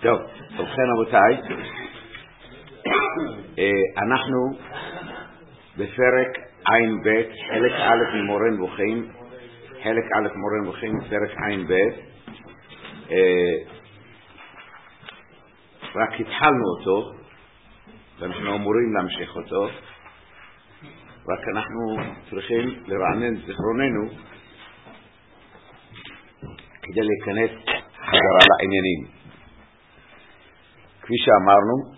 טוב, ובכן רבותיי, אנחנו בפרק עין ב', חלק א' ממורה נבוכים, פרק עין ב', רק התחלנו אותו, ואנחנו אמורים להמשיך אותו, רק אנחנו צריכים לרענן זיכרוננו, כדי להיכנס חזרה לעניינים. כפי שאמרנו,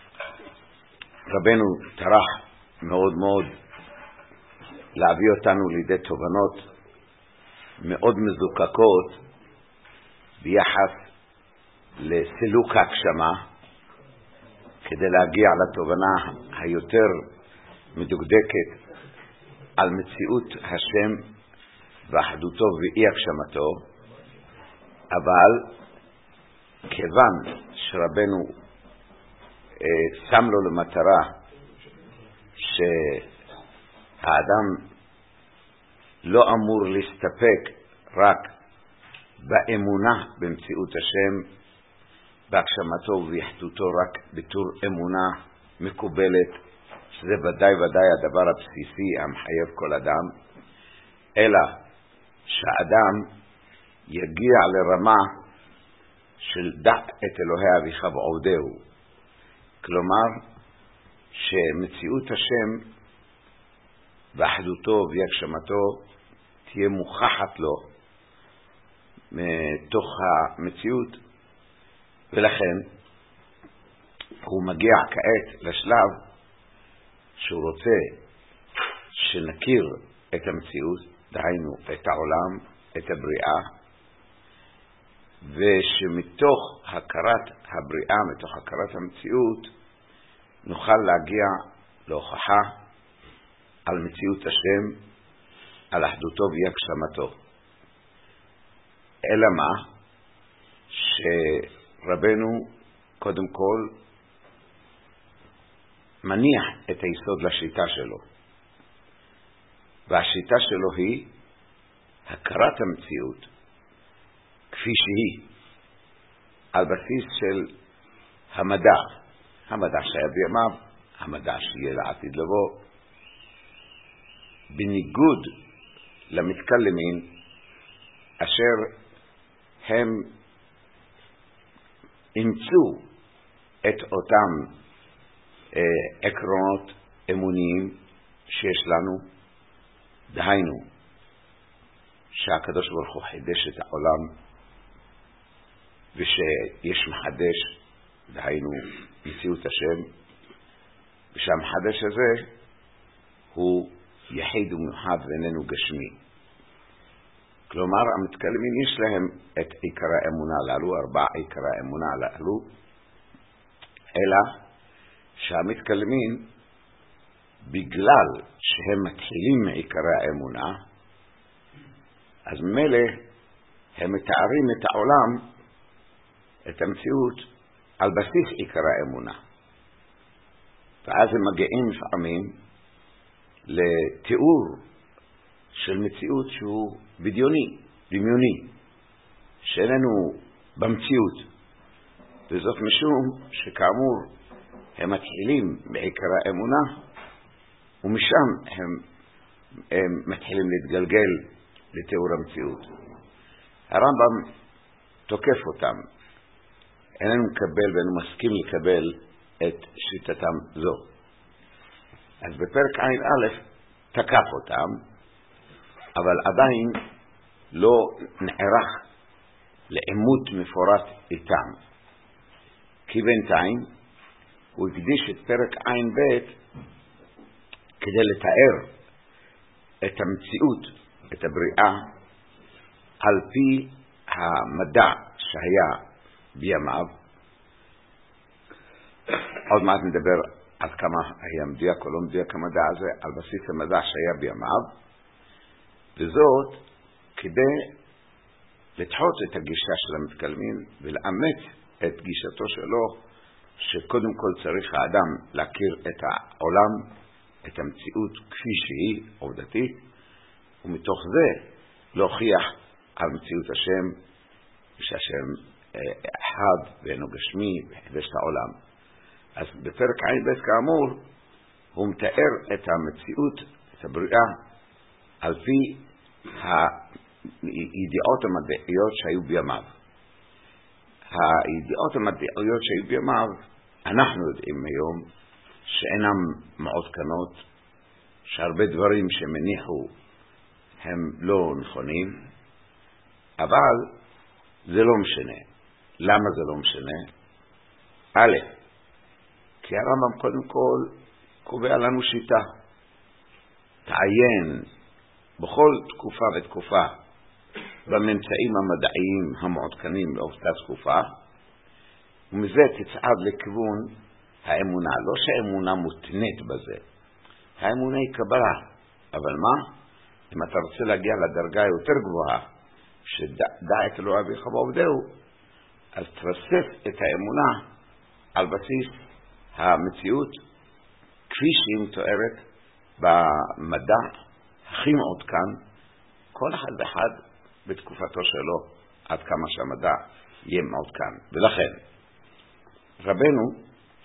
רבנו טרח מאוד מאוד להביא אותנו לידי תובנות מאוד מזוקקות ביחס לסילוק ההגשמה, כדי להגיע לתובנה היותר מדוקדקת על מציאות השם ואחדותו ואי הגשמתו. אבל כיוון שרבנו שם לו למטרה שהאדם לא אמור להסתפק רק באמונה במציאות השם, בהגשמתו ובאחדותו רק בתור אמונה מקובלת, שזה ודאי הדבר הבסיסי המחייב כל אדם, אלא שהאדם יגיע לרמה של דע את אלוהי אביך ועובדהו, כלומר שמציאות השם ואחדותו והגשמתו תהיה מוכחת לו מתוך המציאות, ולכן הוא מגיע כעת לשלב שהוא רוצה שנכיר את המציאות, דהיינו את העולם, את הבריאה, ושמתוך הכרת הבריאה, מתוך הכרת המציאות, נוכל להגיע להוכחה על מציאות השם, על אחדותו והגשמתו. אלא מה? שרבנו קודם כל מניח את היסוד לשיטה שלו, והשיטה שלו היא הכרת המציאות כפי שהיא, על בסיס של המדע שהיה בימיו, המדע שיהיה לעתיד לבוא, בניגוד למתקלמים אשר הם אימצו את אותם עקרונות אמוניים שיש לנו, דהיינו שהקדוש ברוך הוא חידש את העולם ושיש מחדש, דהיינו מציאות השם, ושהמחדש הזה הוא יחיד ומיוחד ואיננו גשמי. כלומר, המתקלמים יש להם את עיקר האמונה הללו, 4 עיקר האמונה הללו, אלא שהמתקלמים, בגלל שהם מתחילים מעיקר האמונה, אז ממילא הם מתארים את העולם, את המציאות, על בסיס עיקר האמונה. ואז הם מגיעים לפעמים לתיאור של מציאות שהוא דמיוני, שאיננו במציאות. וזאת משום שכאמור הם מתחילים בעיקר האמונה, ומשם הם מתחילים להתגלגל לתיאור המציאות. הרמב"ם תוקף אותם, איננו מקבל ואיננו מסכים לקבל את שיטתם זו. אז בפרק עין א' תקף אותם, אבל עדיין לא נערך לעימות מפורט איתם, כי בינתיים הוא הקדיש את פרק עין ב' כדי לתאר את המציאות, את הבריאה, על פי המדע שהיה בימיו. עוד מעט נדבר עד כמה היה מדויק או לא מדויק המדע הזה, על בסיס המדע שהיה בימיו, וזאת כדי לדחות את הגישה של המתקלמים ולאמץ את גישתו שלו, שקודם כל צריך האדם להכיר את העולם, את המציאות כפי שהיא עובדתית, ומתוך זה להוכיח על מציאות השם, שהשם אחד ואינו גשמי וחידש את העולם. אז בפרק עין ב' כאמור הוא מתאר את המציאות, את הבריאה, על פי הידיעות המדעיות שהיו בימיו. הידיעות המדעיות שהיו בימיו, אנחנו יודעים היום שאינם מעודכנות, שהרבה דברים שמניחו הם לא נכונים, אבל זה לא משנה. למה זה לא משנה? א', כי הרמב"ם קודם כל קובע לנו שיטה. תעיין בכל תקופה ותקופה בממצאים המדעיים המעודכנים באותה תקופה, ומזה תצעד לכיוון האמונה. לא שהאמונה מותנית בזה, האמונה היא קבלה, אבל מה? אם אתה רוצה להגיע לדרגה יותר גבוהה, שדע את אלוהי אביך ועובדהו, אז תרסף את האמונה על בסיס המציאות כפי שהיא מתוארת במדע הכי מעודכן, כל אחד ואחד בתקופתו שלו, עד כמה שהמדע יהיה מעודכן. ולכן רבנו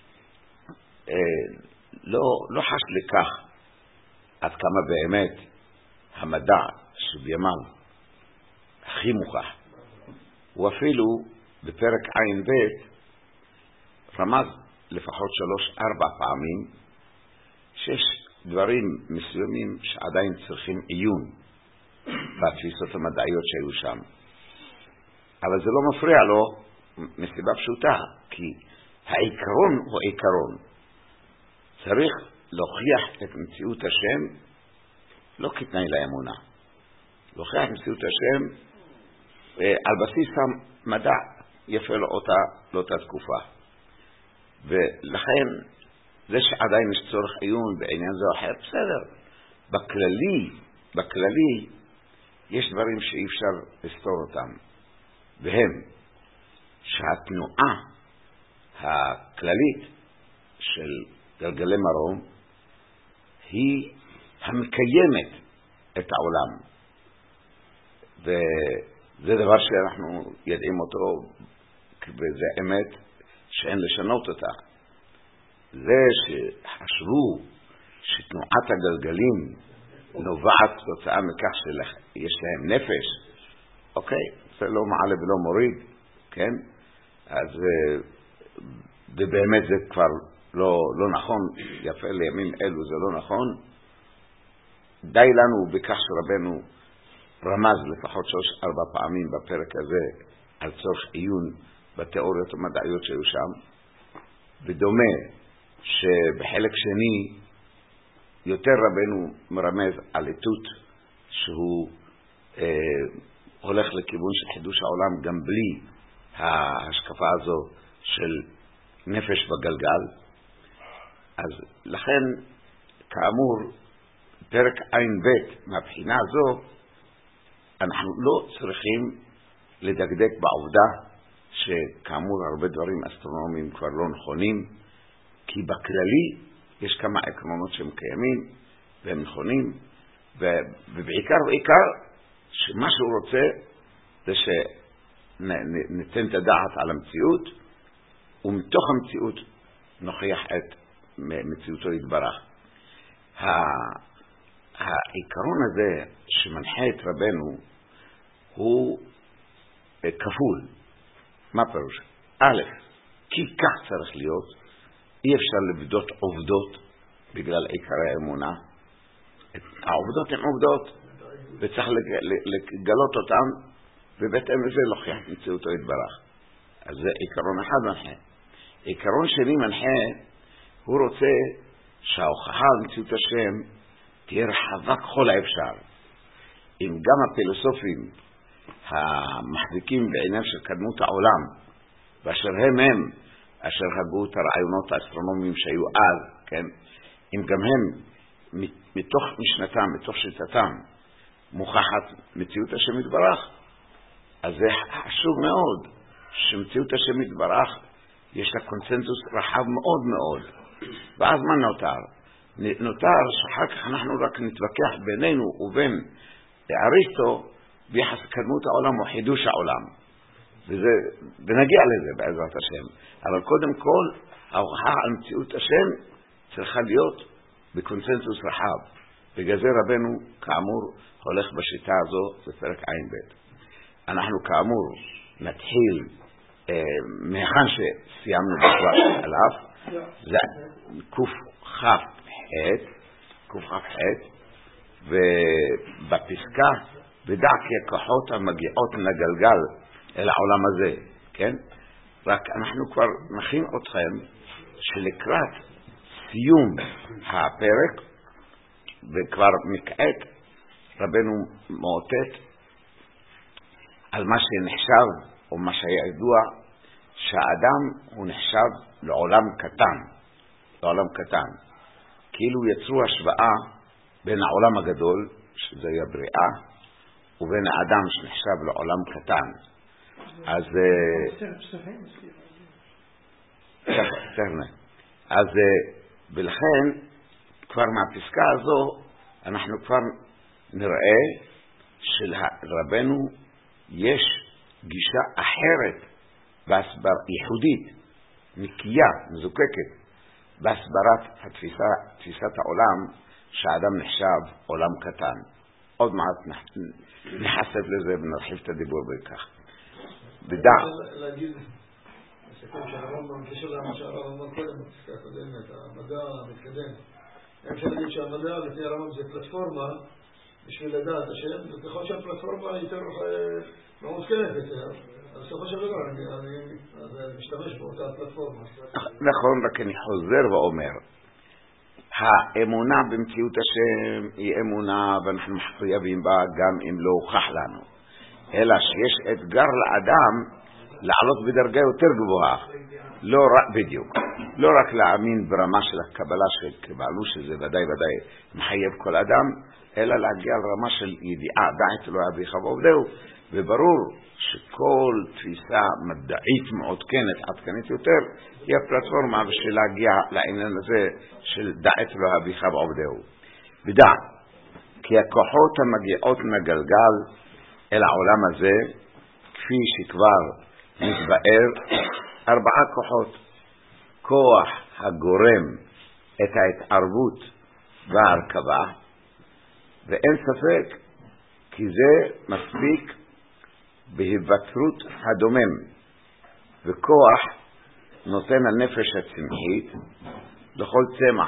לא חש לכך עד כמה באמת המדע שבימיו הכי מוכח. הוא אפילו בפרק עין ב' רמז לפחות 3-4 פעמים שיש דברים מסוימים שעדיין צריכים עיון בתפיסות המדעיות שהיו שם. אבל זה לא מפריע לו מסיבה פשוטה, כי העיקרון הוא עיקרון. צריך להוכיח את מציאות השם לא כתנאי לאמונה. להוכיח את מציאות השם על בסיס המדע יפה לאותה תקופה. ולכן זה שעדיין יש צורך עיון בעניין זה או אחר, בסדר. בכללי יש דברים שאי אפשר לסתור אותם, והם שהתנועה הכללית של גלגלי מרום היא המקיימת את העולם, וזה דבר שאנחנו יודעים אותו, וזה אמת שאין לשנות אותה. זה שחשבו שתנועת הגלגלים נובעת תוצאה מכך שיש להם נפש, אוקיי, זה לא מעלה ולא מוריד, כן? אז ובאמת זה כבר לא נכון, יפה לימים אלו זה לא נכון. די לנו בכך שרבנו רמז לפחות 3-4 פעמים בפרק הזה על צורך עיון בתיאוריות המדעיות שהיו שם, בדומה שבחלק שני יותר רבנו מרמז על איתות שהוא הולך לכיוון של חידוש העולם גם בלי ההשקפה הזו של נפש בגלגל. אז לכן כאמור פרק עין ב' מהבחינה הזו אנחנו לא צריכים לדקדק בעובדה שכאמור הרבה דברים אסטרונומיים כבר לא נכונים, כי בכללי יש כמה עקרונות שהם קיימים והם נכונים, ובעיקר שמה שהוא רוצה זה שניתן את הדעת על המציאות, ומתוך המציאות נוכיח את מציאותו יתברך. העיקרון הזה שמנחה את רבנו הוא כפול. מה פירוש? א', כי כך צריך להיות, אי אפשר לבדות עובדות בגלל עיקרי האמונה. העובדות הן עובדות וצריך לגלות אותן, ובהתאם לזה להוכיח את מציאותו יתברך. אז זה עיקרון אחד מנחה. עיקרון שני מנחה, הוא רוצה שההוכחה על מציאות השם תהיה רחבה ככל האפשר. אם גם הפילוסופים המחזיקים בעניין של קדמות העולם, ואשר הם אשר הגו את הרעיונות האסטרונומיים שהיו אז, כן? אם גם הם מתוך משנתם, מתוך שיטתם, מוכחת מציאות השם יתברך, אז זה חשוב מאוד שמציאות השם יתברך יש לה קונצנזוס רחב מאוד מאוד. ואז מה נותר? נותר שאחר כך אנחנו רק נתווכח בינינו ובין אריסטו ביחס לקדמות העולם או חידוש העולם. ונגיע לזה בעזרת השם. אבל קודם כל, ההוכחה על מציאות השם צריכה להיות בקונסנזוס רחב. בגלל זה רבנו, כאמור, הולך בשיטה הזו בפרק עין ב'. אנחנו כאמור נתחיל מהכן שסיימנו בכלל עליו, זה קכ"ח, ובפסקה ודע כי הכוחות המגיעות לגלגל אל העולם הזה, כן? רק אנחנו כבר נכין אתכם שלקראת סיום הפרק, וכבר מכעת רבנו מאותת על מה שנחשב או מה שהיה ידוע, שהאדם הוא נחשב לעולם קטן, כאילו יצרו השוואה בין העולם הגדול, שזה היה בריאה, ובין האדם שנחשב לעולם קטן. אז ולכן כבר מהפסקה הזו אנחנו כבר נראה שלרבנו יש גישה אחרת בהסבר ייחודית, נקייה, מזוקקת, בהסברת תפיסת העולם שהאדם נחשב עולם קטן. עוד מעט נחשב לזה ונרחיב את הדיבור בכך. בדע. להגיד, לסיכום שהרמב"ם קשר למה שהרמב"ם קודם בפסקה הקודמת, המדע המתקדם. אפשר להגיד שהמדע לפני הרמב"ם זה פלטפורמה בשביל לדעת השם, וככל שהפלטפורמה יותר מעודכנת יותר, אז בסופו של דבר אני משתמש באותה פלטפורמה. נכון, רק אני חוזר ואומר, האמונה במציאות השם היא אמונה ואנחנו מחויבים בה גם אם לא הוכח לנו, אלא שיש אתגר לאדם לעלות בדרגה יותר גבוהה, לא רק בדיוק, לא רק להאמין ברמה של הקבלה שקיבלנו, שזה ודאי מחייב כל אדם, אלא להגיע לרמה של ידיעה, דע את אלוהי אביך ועובדהו. וברור שכל תפיסה מדעית מעודכנת, עדכנית יותר, היא הפלטפורמה בשביל להגיע לעניין הזה של דע את אלוהי אביך ועובדהו. ודע, כי הכוחות המגיעות לגלגל אל העולם הזה, כפי שכבר מתבאר, 4 כוחות. כוח הגורם את ההתערבות וההרכבה, ואין ספק כי זה מספיק בהיווצרות הדומם, וכוח נותן הנפש הצמחית לכל צמח,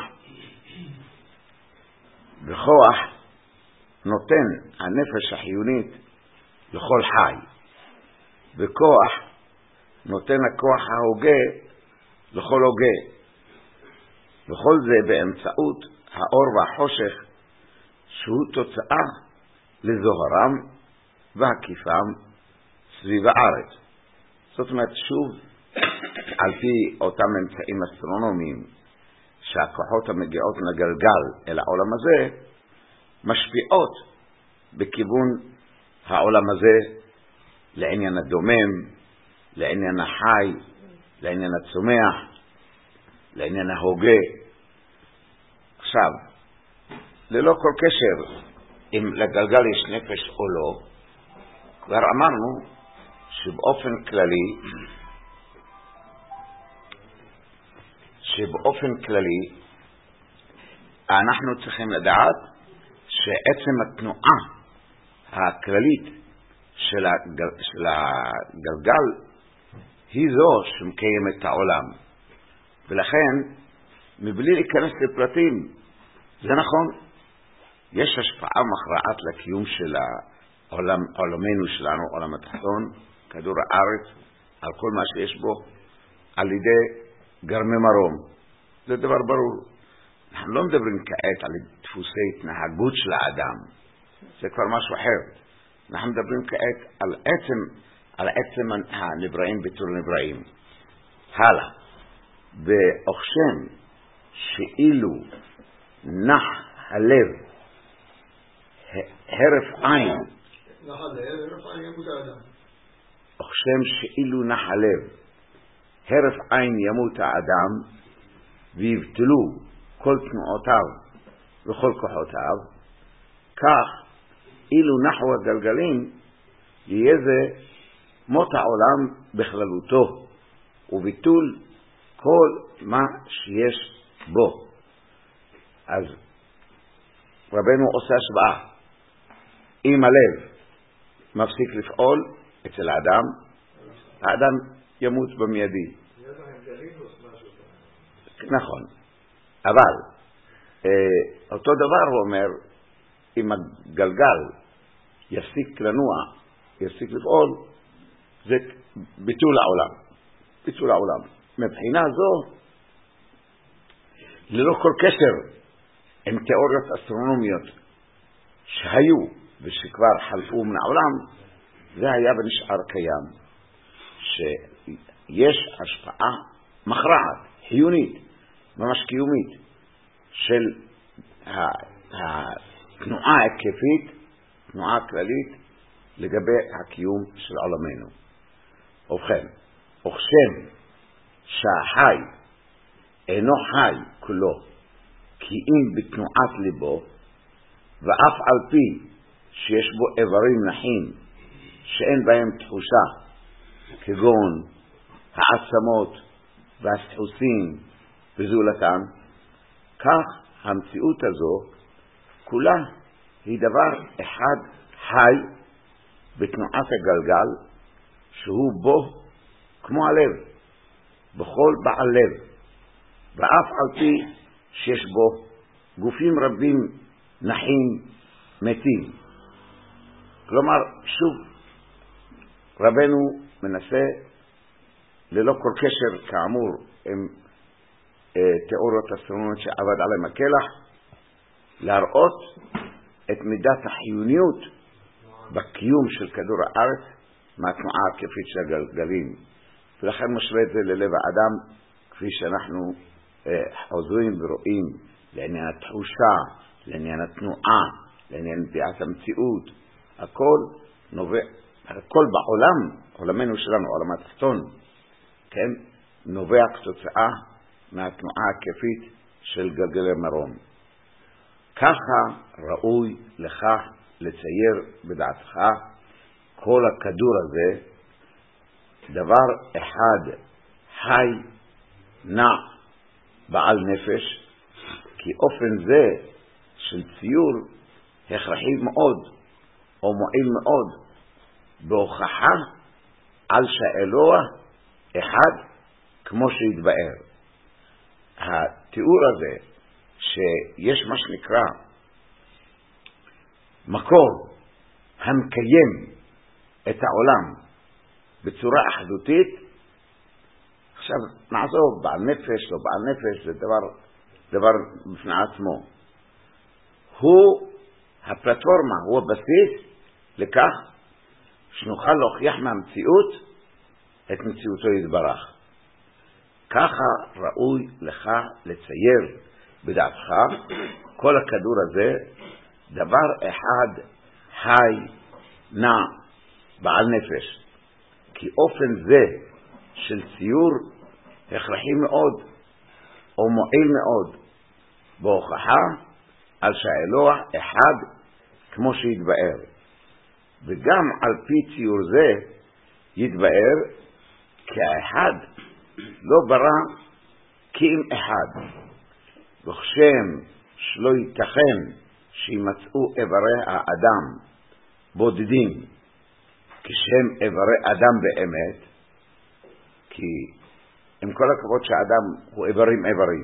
וכוח נותן הנפש החיונית לכל חי, וכוח נותן הכוח ההוגה לכל הוגה, וכל זה באמצעות האור והחושך, שהוא תוצאה לזוהרם והקיפם סביב הארץ. זאת אומרת, שוב, על פי אותם אמצעים אסטרונומיים שהכוחות המגיעות לגלגל אל העולם הזה משפיעות בכיוון העולם הזה לעניין הדומם, לעניין החי, לעניין הצומח, לעניין ההוגה. עכשיו, ללא כל קשר אם לגלגל יש נפש או לא, כבר אמרנו שבאופן כללי אנחנו צריכים לדעת שעצם התנועה הכללית של הגלגל היא זו שמקיימת את העולם. ולכן, מבלי להיכנס לפרטים, זה נכון, יש השפעה מכרעת לקיום של עולמנו שלנו, עולם התחתון, כדור הארץ, על כל מה שיש בו, על ידי גרמי מרום. זה דבר ברור. אנחנו לא מדברים כעת על דפוסי התנהגות של האדם, זה כבר משהו אחר. אנחנו מדברים כעת על עצם הנבראים בתור נבראים. הלאה. באוכשם שאילו נח הלב הרף עין, וכשם שאילו נח הלב הרף עין ימות האדם ויבטלו כל תנועותיו וכל כוחותיו, כך אילו נחו הגלגלים יהיה זה מות העולם בכללותו, וביטול כל מה שיש בו. אז רבנו עושה השוואה. אם הלב מפסיק לפעול אצל האדם, האדם ימות במיידי. נכון. אבל אותו דבר הוא אומר, אם הגלגל יפסיק לנוע, יפסיק לפעול, זה ביטול העולם. ביטול העולם. מבחינה זו, ללא כל קשר עם תיאוריות אסטרונומיות שהיו ושכבר חלפו מן העולם, זה היה ונשאר קיים, שיש השפעה מכרעת, חיונית, ממש קיומית, של התנועה ההיקפית, תנועה כללית, לגבי הקיום של עולמנו. ובכן, וכשם שהחי אינו חי כולו, כי אם בתנועת ליבו, ואף על פי שיש בו איברים נחים, שאין בהם תחושה, כגון העצמות והסחוסים וזולתם, כך המציאות הזו כולה היא דבר אחד חי בתנועת הגלגל, שהוא בו כמו הלב, בכל בעל לב, ואף על פי שיש בו גופים רבים נחים מתים. כלומר, שוב, רבנו מנסה ללא כל קשר כאמור עם תיאוריות אסטרונומיות שעבד עליהם הכלח, להראות את מידת החיוניות בקיום של כדור הארץ מהתנועה הכיפית של הגלגלים. ולכן משווה את זה ללב האדם, כפי שאנחנו חוזרים ורואים, לעניין התחושה, לעניין התנועה, לעניין דעת המציאות. הכל בעולם, עולמנו שלנו, עולם התחתון, כן, נובע כתוצאה מהתנועה הכיפית של גלגלי מרום. ככה ראוי לך לצייר בדעתך כל הכדור הזה, דבר אחד חי, נע, בעל נפש, כי אופן זה של ציור הכרחי מאוד, או מועיל מאוד, בהוכחה על שהאלוה אחד כמו שהתבאר. התיאור הזה שיש מה שנקרא מקור המקיים את העולם בצורה אחדותית, עכשיו נעזוב בעל נפש, לא בעל נפש, זה דבר בפני עצמו. הוא הפלטפורמה, הוא הבסיס לכך שנוכל להוכיח מהמציאות את מציאותו יתברך. ככה ראוי לך לצייר בדעתך כל הכדור הזה, דבר אחד חי, נע, בעל נפש. כי אופן זה של ציור הכרחי מאוד, או מועיל מאוד, בהוכחה על שהאלוה אחד כמו שהתבאר. וגם על פי ציור זה יתבאר כי האחד לא ברא כי אם אחד, וכשם שלא ייתכן שימצאו איברי האדם בודדים כשהם איברי אדם באמת, כי עם כל הכבוד שהאדם הוא איברים,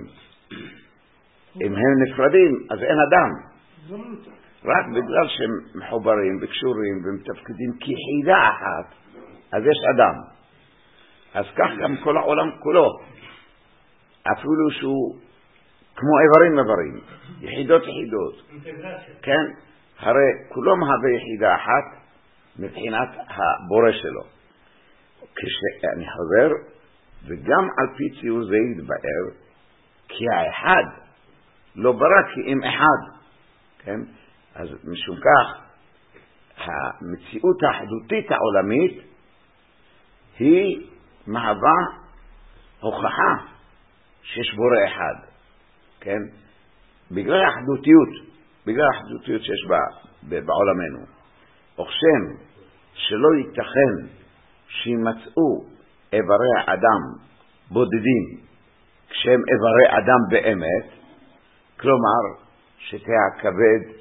אם הם נפרדים אז אין אדם, רק בגלל שהם מחוברים וקשורים ומתפקדים כיחידה אחת, אז יש אדם. אז כך גם כל העולם כולו, אפילו שהוא כמו איברים, יחידות, כן, הרי כולו מהווה יחידה אחת מבחינת הבורא שלו. כשאני חוזר, וגם על פי ציור זה יתבאר כי האחד לא ברא כי אם אחד, כן? אז משום כך המציאות האחדותית העולמית היא מהווה הוכחה שיש בורא אחד, כן? בגלל האחדותיות שיש בעולמנו. וכשם שלא ייתכן שימצאו איברי אדם בודדים כשהם איברי אדם באמת, כלומר שתהיה הכבד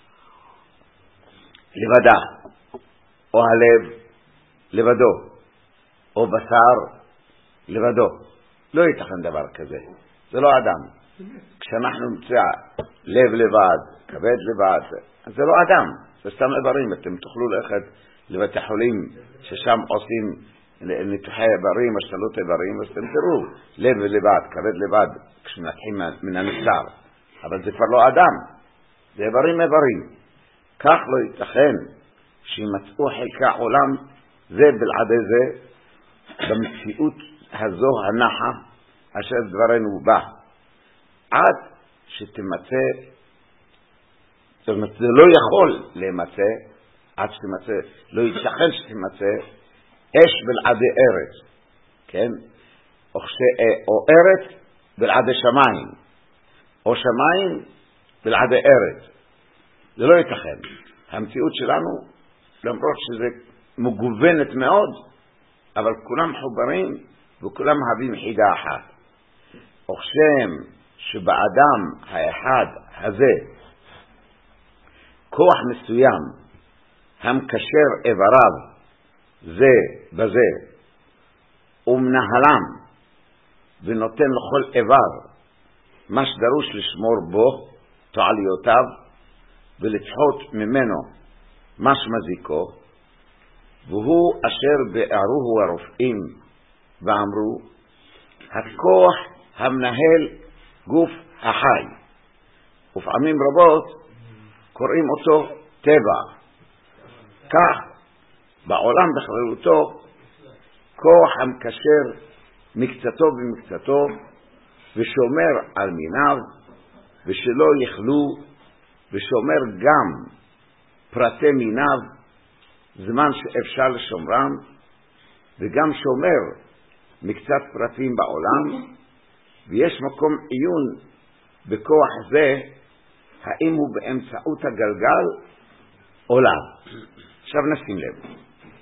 לבדה, או הלב לבדו, או בשר לבדו. לא ייתכן דבר כזה, זה לא אדם. כשאנחנו נמצא לב לבד, כבד לבד, זה לא אדם, זה סתם איברים. אתם תוכלו ללכת לבתי חולים ששם עושים ניתוחי איברים, השתלות איברים, אז אתם תראו לב לבד, כבד לבד, כשנתחיל מן הנפטר. אבל זה כבר לא אדם, זה איברים. כך לא ייתכן שימצאו חלקי העולם זה בלעדי זה במציאות הזו הנחה אשר דברנו בה, עד שתמצא, זאת אומרת זה לא יכול להימצא עד שתמצא, לא ייתכן שתמצא אש בלעדי ארץ, כן? או ארץ בלעדי שמיים, או שמיים בלעדי ארץ. זה לא ייתכן. המציאות שלנו, למרות שזה מגוונת מאוד, אבל כולם חוברים וכולם מהווים חידה אחת. וכשם שבאדם האחד הזה כוח מסוים המקשר איבריו זה בזה ומנהלם ונותן לכל איבר מה שדרוש לשמור בו תועליותיו ולצחות ממנו מה שמזיקו, והוא אשר בארוהו הרופאים ואמרו הכוח המנהל גוף החי, ופעמים רבות קוראים אותו טבע. כך בעולם בכללותו כוח המקשר מקצתו במקצתו ושומר על מיניו ושלא יחלו, ושומר גם פרטי מיניו זמן שאפשר לשומרם, וגם שומר מקצת פרטים בעולם, ויש מקום עיון בכוח זה האם הוא באמצעות הגלגל או לא. עכשיו נשים לב,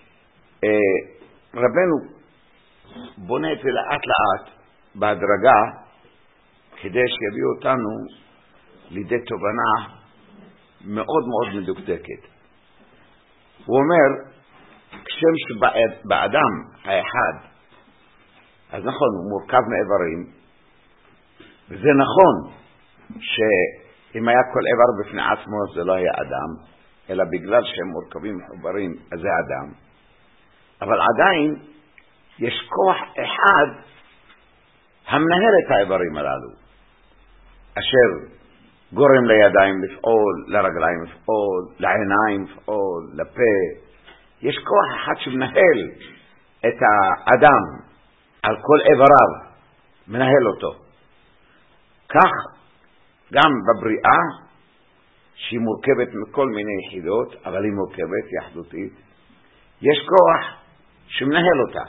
רבנו בונה את זה לאט לאט בהדרגה כדי שיביאו אותנו לידי תובנה מאוד מאוד מדוקדקת. הוא אומר כשם שבאדם האחד, אז נכון, הוא מורכב מאיברים, וזה נכון שאם היה כל איבר בפני עצמו זה לא היה אדם, אלא בגלל שהם מורכבים מחוברים אז זה אדם. אבל עדיין יש כוח אחד המנהל את האיברים הללו, אשר גורם לידיים לפעול, לרגליים לפעול, לעיניים לפעול, לפה. יש כוח אחד שמנהל את האדם על כל איבריו, מנהל אותו. כך גם בבריאה, שהיא מורכבת מכל מיני יחידות, אבל היא מורכבת, היא אחדותית, יש כוח שמנהל אותה.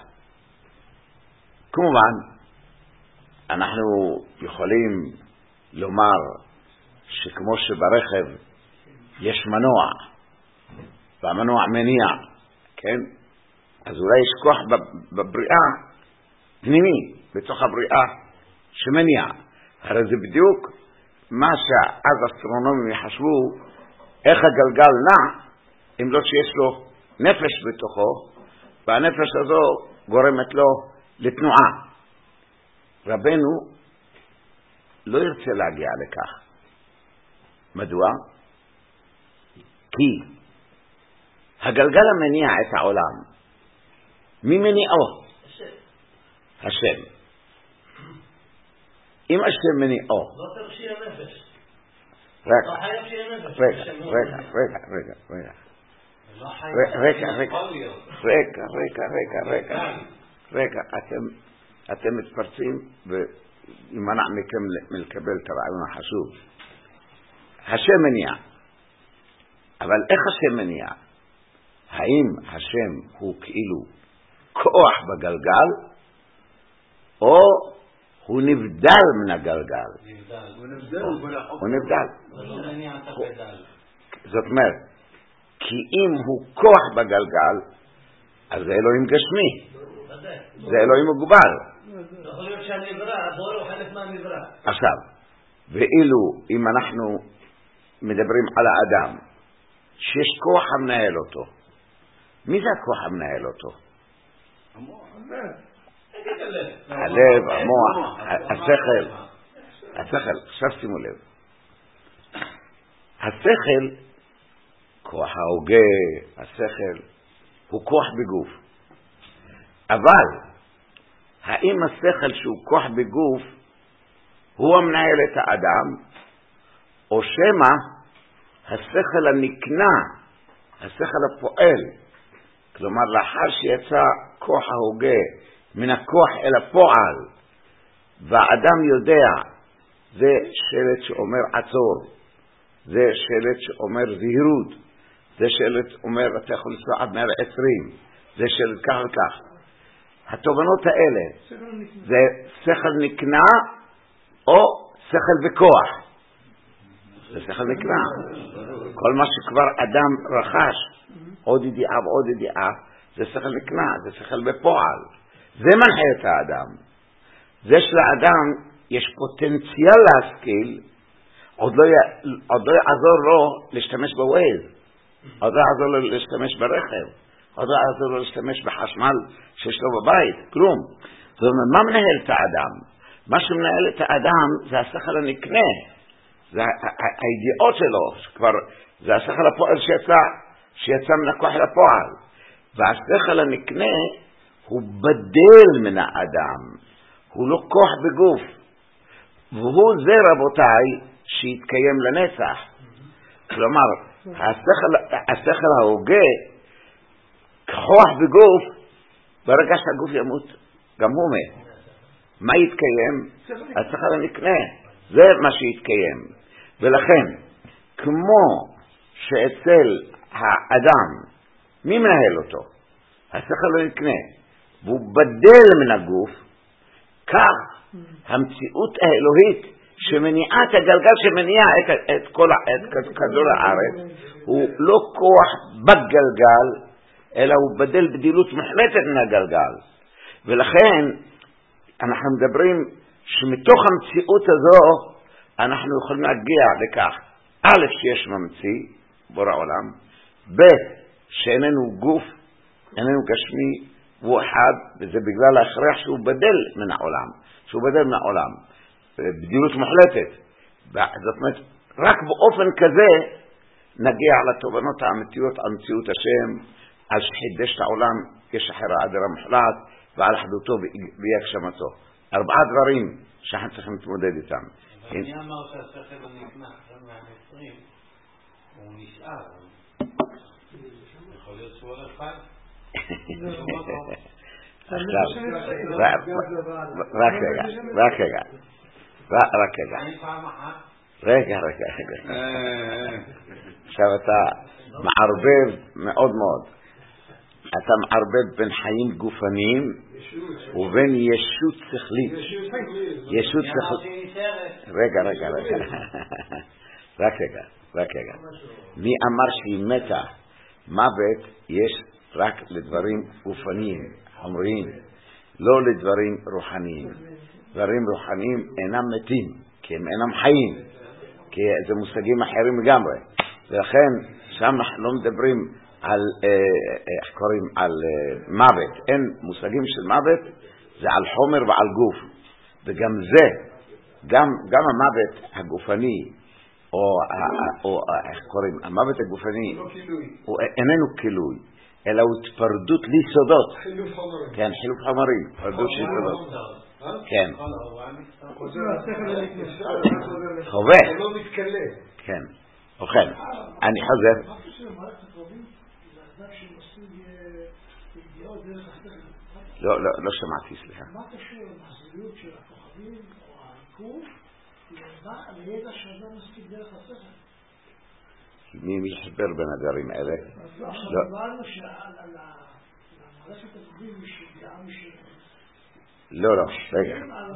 כמובן, אנחנו יכולים לומר שכמו שברכב יש מנוע, והמנוע מניע, כן? אז אולי יש כוח בבריאה פנימי, בתוך הבריאה, שמניע. הרי זה בדיוק מה שאז אסטרונומים יחשבו, איך הגלגל נע, אם לא שיש לו נפש בתוכו, והנפש הזו גורמת לו לתנועה. רבנו לא ירצה להגיע לכך. מדוע? כי הגלגל המניע את העולם, מי מניעו? השם. אם השם מניעו, לא צריך שיהיה נפש. רגע, לא חייב שיהיה נפש. רגע, אתם מתפרצים וימנע מכם מלקבל את הרעיון החשוב. השם מניע. אבל איך השם מניע? האם השם הוא כאילו כוח בגלגל, או הוא נבדל מן הגלגל? הוא נבדל. זאת אומרת, כי אם הוא כוח בגלגל, אז זה אלוהים גשמי. זה אלוהים מוגבל. יכול להיות שהנברא, הבורא הוא חלק מהנברא. עכשיו, ואילו אם אנחנו מדברים על האדם, שיש כוח המנהל אותו. מי זה הכוח המנהל אותו? הלב, המוח, השכל. עכשיו שימו לב. השכל, כוח ההוגה, השכל, הוא כוח בגוף. אבל, האם השכל שהוא כוח בגוף, הוא המנהל את האדם, או שמה השכל הנקנה, השכל הפועל, כלומר לאחר שיצא כוח ההוגה מן הכוח אל הפועל, והאדם יודע, זה שלט שאומר עצור, זה שלט שאומר זהירות, זה שלט אומר אתה יכול לנסוע עד 120, זה שלט כך וכך. התובנות האלה, זה שכל נקנה או שכל בכוח. זה שכל נקנה. כל מה שכבר אדם רכש, עוד ידיעה ועוד ידיעה, זה שכל נקנה, זה שכל בפועל. זה מנחה את האדם. זה שלאדם יש פוטנציאל להשכיל, עוד לא יעזור לו להשתמש בווייז, עוד לא יעזור לו להשתמש ברכב, עוד לא יעזור לו להשתמש בחשמל שיש לו בבית, כלום. זאת אומרת, מה מנהל את האדם? מה שמנהל את האדם זה השכל הנקנה, זה הידיעות שלו, כבר זה השכל הפועל שיצא מן הכוח לפועל. והשכל הנקנה הוא בדל מן האדם, הוא לא כוח בגוף, והוא זה רבותיי שיתקיים לנצח. כלומר, השכל ההוגה כוח בגוף, ברגע שהגוף ימות גם הוא מת. מה יתקיים? השכל הנקנה, זה מה שיתקיים. ולכן כמו שאצל האדם מי מנהל אותו? השכל הנקנה, והוא בדל מן הגוף, כך המציאות האלוהית שמניעה את הגלגל, שמניע את כדור הארץ, הוא לא כוח בגלגל, אלא הוא בדל בדילות מוחלטת מן הגלגל. ולכן אנחנו מדברים שמתוך המציאות הזו אנחנו יכולים להגיע לכך, א', שיש ממציא בורא עולם, ב', שאיננו גוף, איננו גשמי, הוא אחד, וזה בגלל ההכרח שהוא בדל מן העולם, שהוא בדל מן העולם, בדילות מוחלטת. זאת אומרת, רק באופן כזה נגיע לתובנות האמיתיות על מציאות השם, על שחידש את העולם כשחרר האדיר המוחלט, ועל אחדותו והגשמתו. 4 דברים שאנחנו צריכים להתמודד איתם. אני אמר שהשכל הנקנה אחרי 120, הוא נשאר. יכול להיות שהוא הולך חי? רק רגע. עכשיו אתה מערבב מאוד מאוד. אתה מערבב בין חיים גופניים ובין ישות שכלית. ישות שכלית. רגע. רק רגע. מי אמר שהיא מתה? מוות יש רק לדברים גופניים, חומריים, לא לדברים רוחניים. דברים רוחניים אינם מתים, כי הם אינם חיים, כי זה מושגים אחרים לגמרי. ולכן שם אנחנו לא מדברים על, איך קוראים, על מוות. אין מושגים של מוות, זה על חומר ועל גוף. וגם זה, גם המוות הגופני, או איך קוראים, המוות הגופני, הוא איננו כילוי, אלא הוא התפרדות ליסודות. חילוף חומרים. כן, חילוף חומרים, התפרדות ליסודות. כן. חווה. הוא לא מתקלה. כן. ובכן, אני חוזר. לא שמעתי, סליחה. מה קשור למחזוריות של הכוכבים או העיקוף לידע שאדם מספיק דרך השכל? מי חבר בין הדברים האלה? עכשיו אמרנו שעל המערכת הכוכבים יש ידיעה משל... לא, רגע.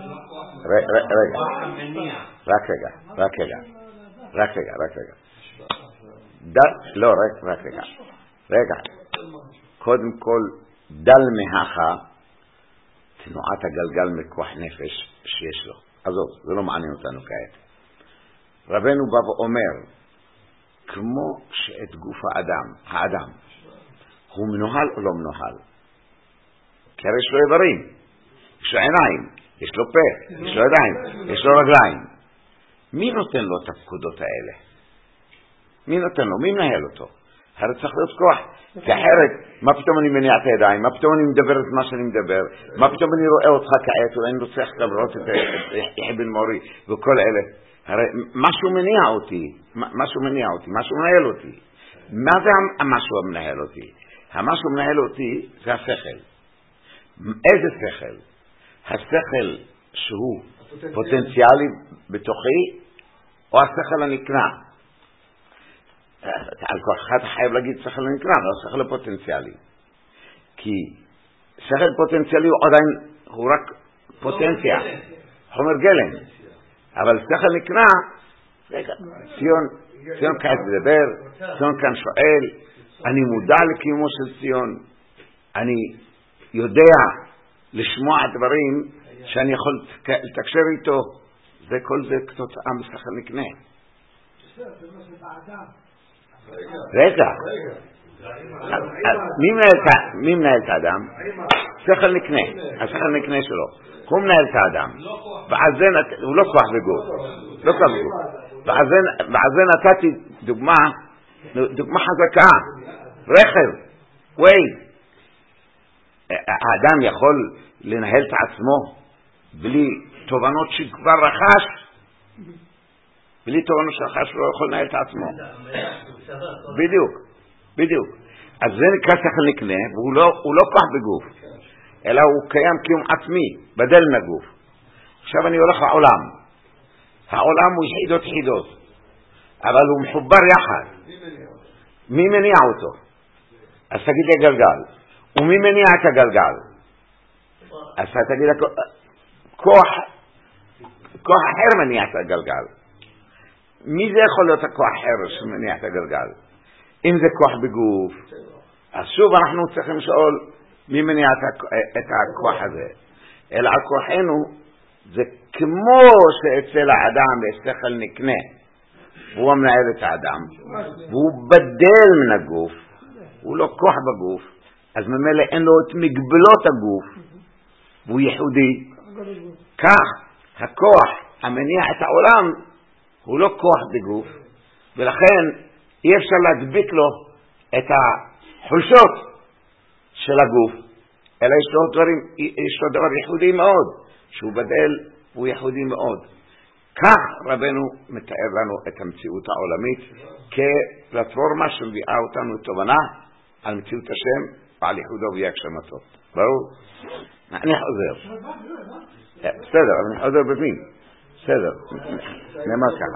רק רגע. רגע. קודם כל דל מהכה תנועת הגלגל מכוח נפש שיש לו. עזוב, זה לא מעניין אותנו כעת. רבנו בא ואומר, כמו שאת גוף האדם, הוא מנוהל או לא מנוהל? כי הרי יש לו איברים, יש לו עיניים, יש לו פה, יש לו ידיים, יש לו רגליים. מי נותן לו את הפקודות האלה? מי נותן לו? מי מנהל אותו? הרי צריך להיות כוח. כי אחרת, מה פתאום אני מניע את הידיים? מה פתאום אני מדבר את מה שאני מדבר? מה פתאום אני רואה אותך כעת? ואני רוצה לראות את יחיא בן מורי וכל אלה. הרי משהו מניע אותי, משהו מנהל אותי. מה זה המשהו המנהל אותי? המשהו מנהל אותי זה השכל. איזה שכל? השכל שהוא פוטנציאלי בתוכי, או השכל הנקרא? על כל אחד חייב להגיד שכל הנקרא, לא שכל הפוטנציאלי. כי שכל פוטנציאלי הוא עדיין, הוא רק פוטנציה, חומר גלם. אבל שכל נקרא, ציון כעת מדבר, ציון כאן שואל, אני מודע לקיומו של ציון, אני יודע לשמוע דברים שאני יכול לתקשר איתו, זה כל זה כתוצאה משכל נקנה. רגע, מי מנהל את האדם? שכל נקנה, השכל נקנה שלו. הוא מנהל את האדם. הוא לא כוח בגוף. ועל זה נתתי דוגמה חזקה. רכב, האדם יכול לנהל את עצמו בלי תובנות שכבר רכש. בלי תובנות שרכש לא יכול לנהל את עצמו. בדיוק. אז זה נקרא שכל נקנה, והוא לא כוח בגוף, אלא הוא קיים קיום עצמי, בדל מהגוף. עכשיו אני הולך לעולם. העולם הוא יחידות, אבל הוא מחובר יחד. מי מניע אותו? אז תגיד לי גלגל. ומי מניע את הגלגל? אז תגיד כוח אחר מניע את הגלגל. מי זה יכול להיות הכוח אחר שמניע את הגלגל? אם זה כוח בגוף, אז שוב אנחנו צריכים לשאול מי מניע את הכוח הזה. אלא כוחנו זה כמו שאצל האדם יש שכל נקנה, והוא המנהל את האדם, והוא בדל מן הגוף, הוא לא כוח בגוף, אז ממילא אין לו את מגבלות הגוף, והוא ייחודי. כך הכוח המניע את העולם הוא לא כוח בגוף, ולכן אי אפשר להדביק לו את החולשות של הגוף, אלא יש לו דבר ייחודי מאוד, שהוא בדל, הוא ייחודי מאוד. כך רבנו מתאר לנו את המציאות העולמית כפלטפורמה שמביאה אותנו תובנה על מציאות השם ועל ייחודו והגשמתו. ברור? אני חוזר. בסדר, אני חוזר בפנים. בסדר, נאמר ככה.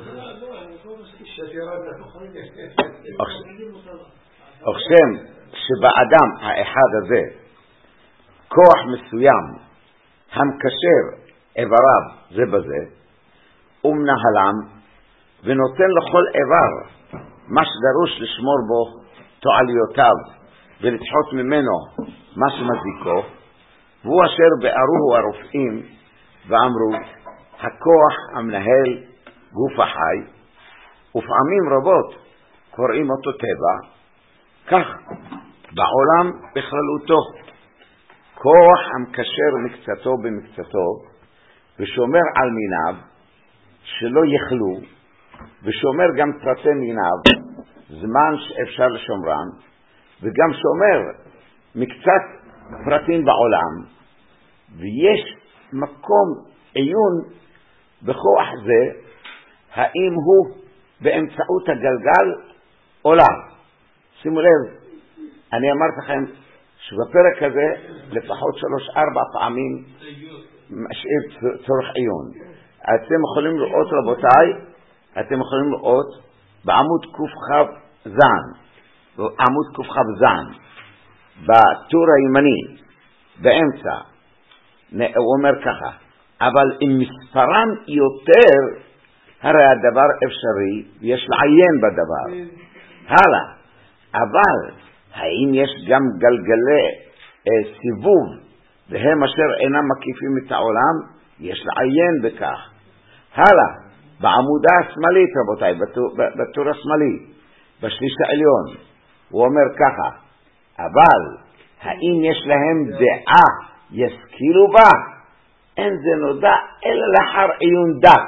עכשיו שבאדם האחד הזה כוח מסוים המקשר איבריו זה בזה ומנהלם ונותן לכל איבר מה שדרוש לשמור בו תועליותיו ולדחות ממנו מה שמזיקו, והוא אשר בארוהו הרופאים ואמרו הכוח המנהל גוף החי, ופעמים רבות קוראים אותו טבע. כך בעולם בכללותו כוח המקשר מקצתו במקצתו ושומר על מיניו שלא יחלו, ושומר גם פרטי מיניו זמן שאפשר לשומרם, וגם שומר מקצת פרטים בעולם. ויש מקום עיון בכוח זה, האם הוא באמצעות הגלגל או לא. שימו לב, אני אמרתי לכם שבפרק הזה לפחות 3-4 פעמים משאיר צורך עיון. אתם יכולים לראות, רבותיי, אתם יכולים לראות בעמוד ק"כ זן, בטור הימני, באמצע, הוא אומר ככה, אבל אם מספרם יותר, הרי הדבר אפשרי, ויש לעיין בדבר. הלאה, אבל האם יש גם גלגלי סיבוב, והם אשר אינם מקיפים את העולם, יש לעיין בכך. הלאה, בעמודה השמאלית רבותיי, בטור השמאלי, בשליש העליון, הוא אומר ככה, אבל האם יש להם דעה ישכילו בה? אין זה נודע אלא לאחר עיון דק.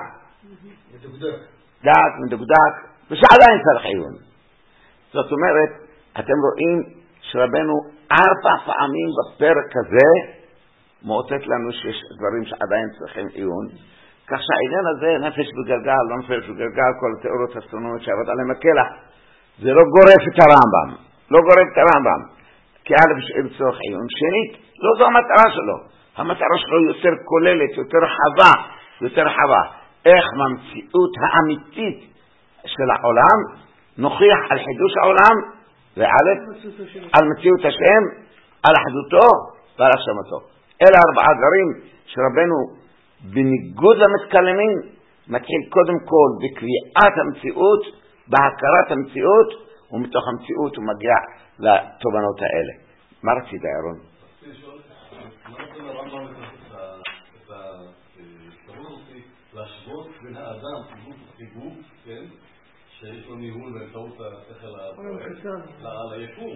דק, מדוקדק, ושעדיין צריך עיון. זאת אומרת, אתם רואים שרבנו 4 פעמים בפרק הזה מאותת לנו שיש דברים שעדיין צריכים עיון, כך שהעניין הזה, נפש בגלגל, לא נפש בגלגל, כל התיאוריות האסטרונומיות שעבד עליהם הקלח, זה לא גורף את הרמב"ם, לא גורף את הרמב"ם, כי א' שאין צורך עיון. שנית, לא זו המטרה שלו, המטרה שלו יותר כוללת, יותר רחבה, איך במציאות האמיתית של העולם נוכיח על חידוש העולם, ועל מציאות השם, על אחדותו ועל השמתו. אלה 4 דברים שרבנו בניגוד למתקלמים מתחיל קודם כל בקביעת המציאות, בהכרת המציאות, ומתוך המציאות הוא מגיע לתובנות האלה. מה רצית ירון? מה נותן הרמב"ם את הכבוד אותי להשוות בין האדם, חיבור, כן, שיש לו ניהול באמצעות השכל על היקום?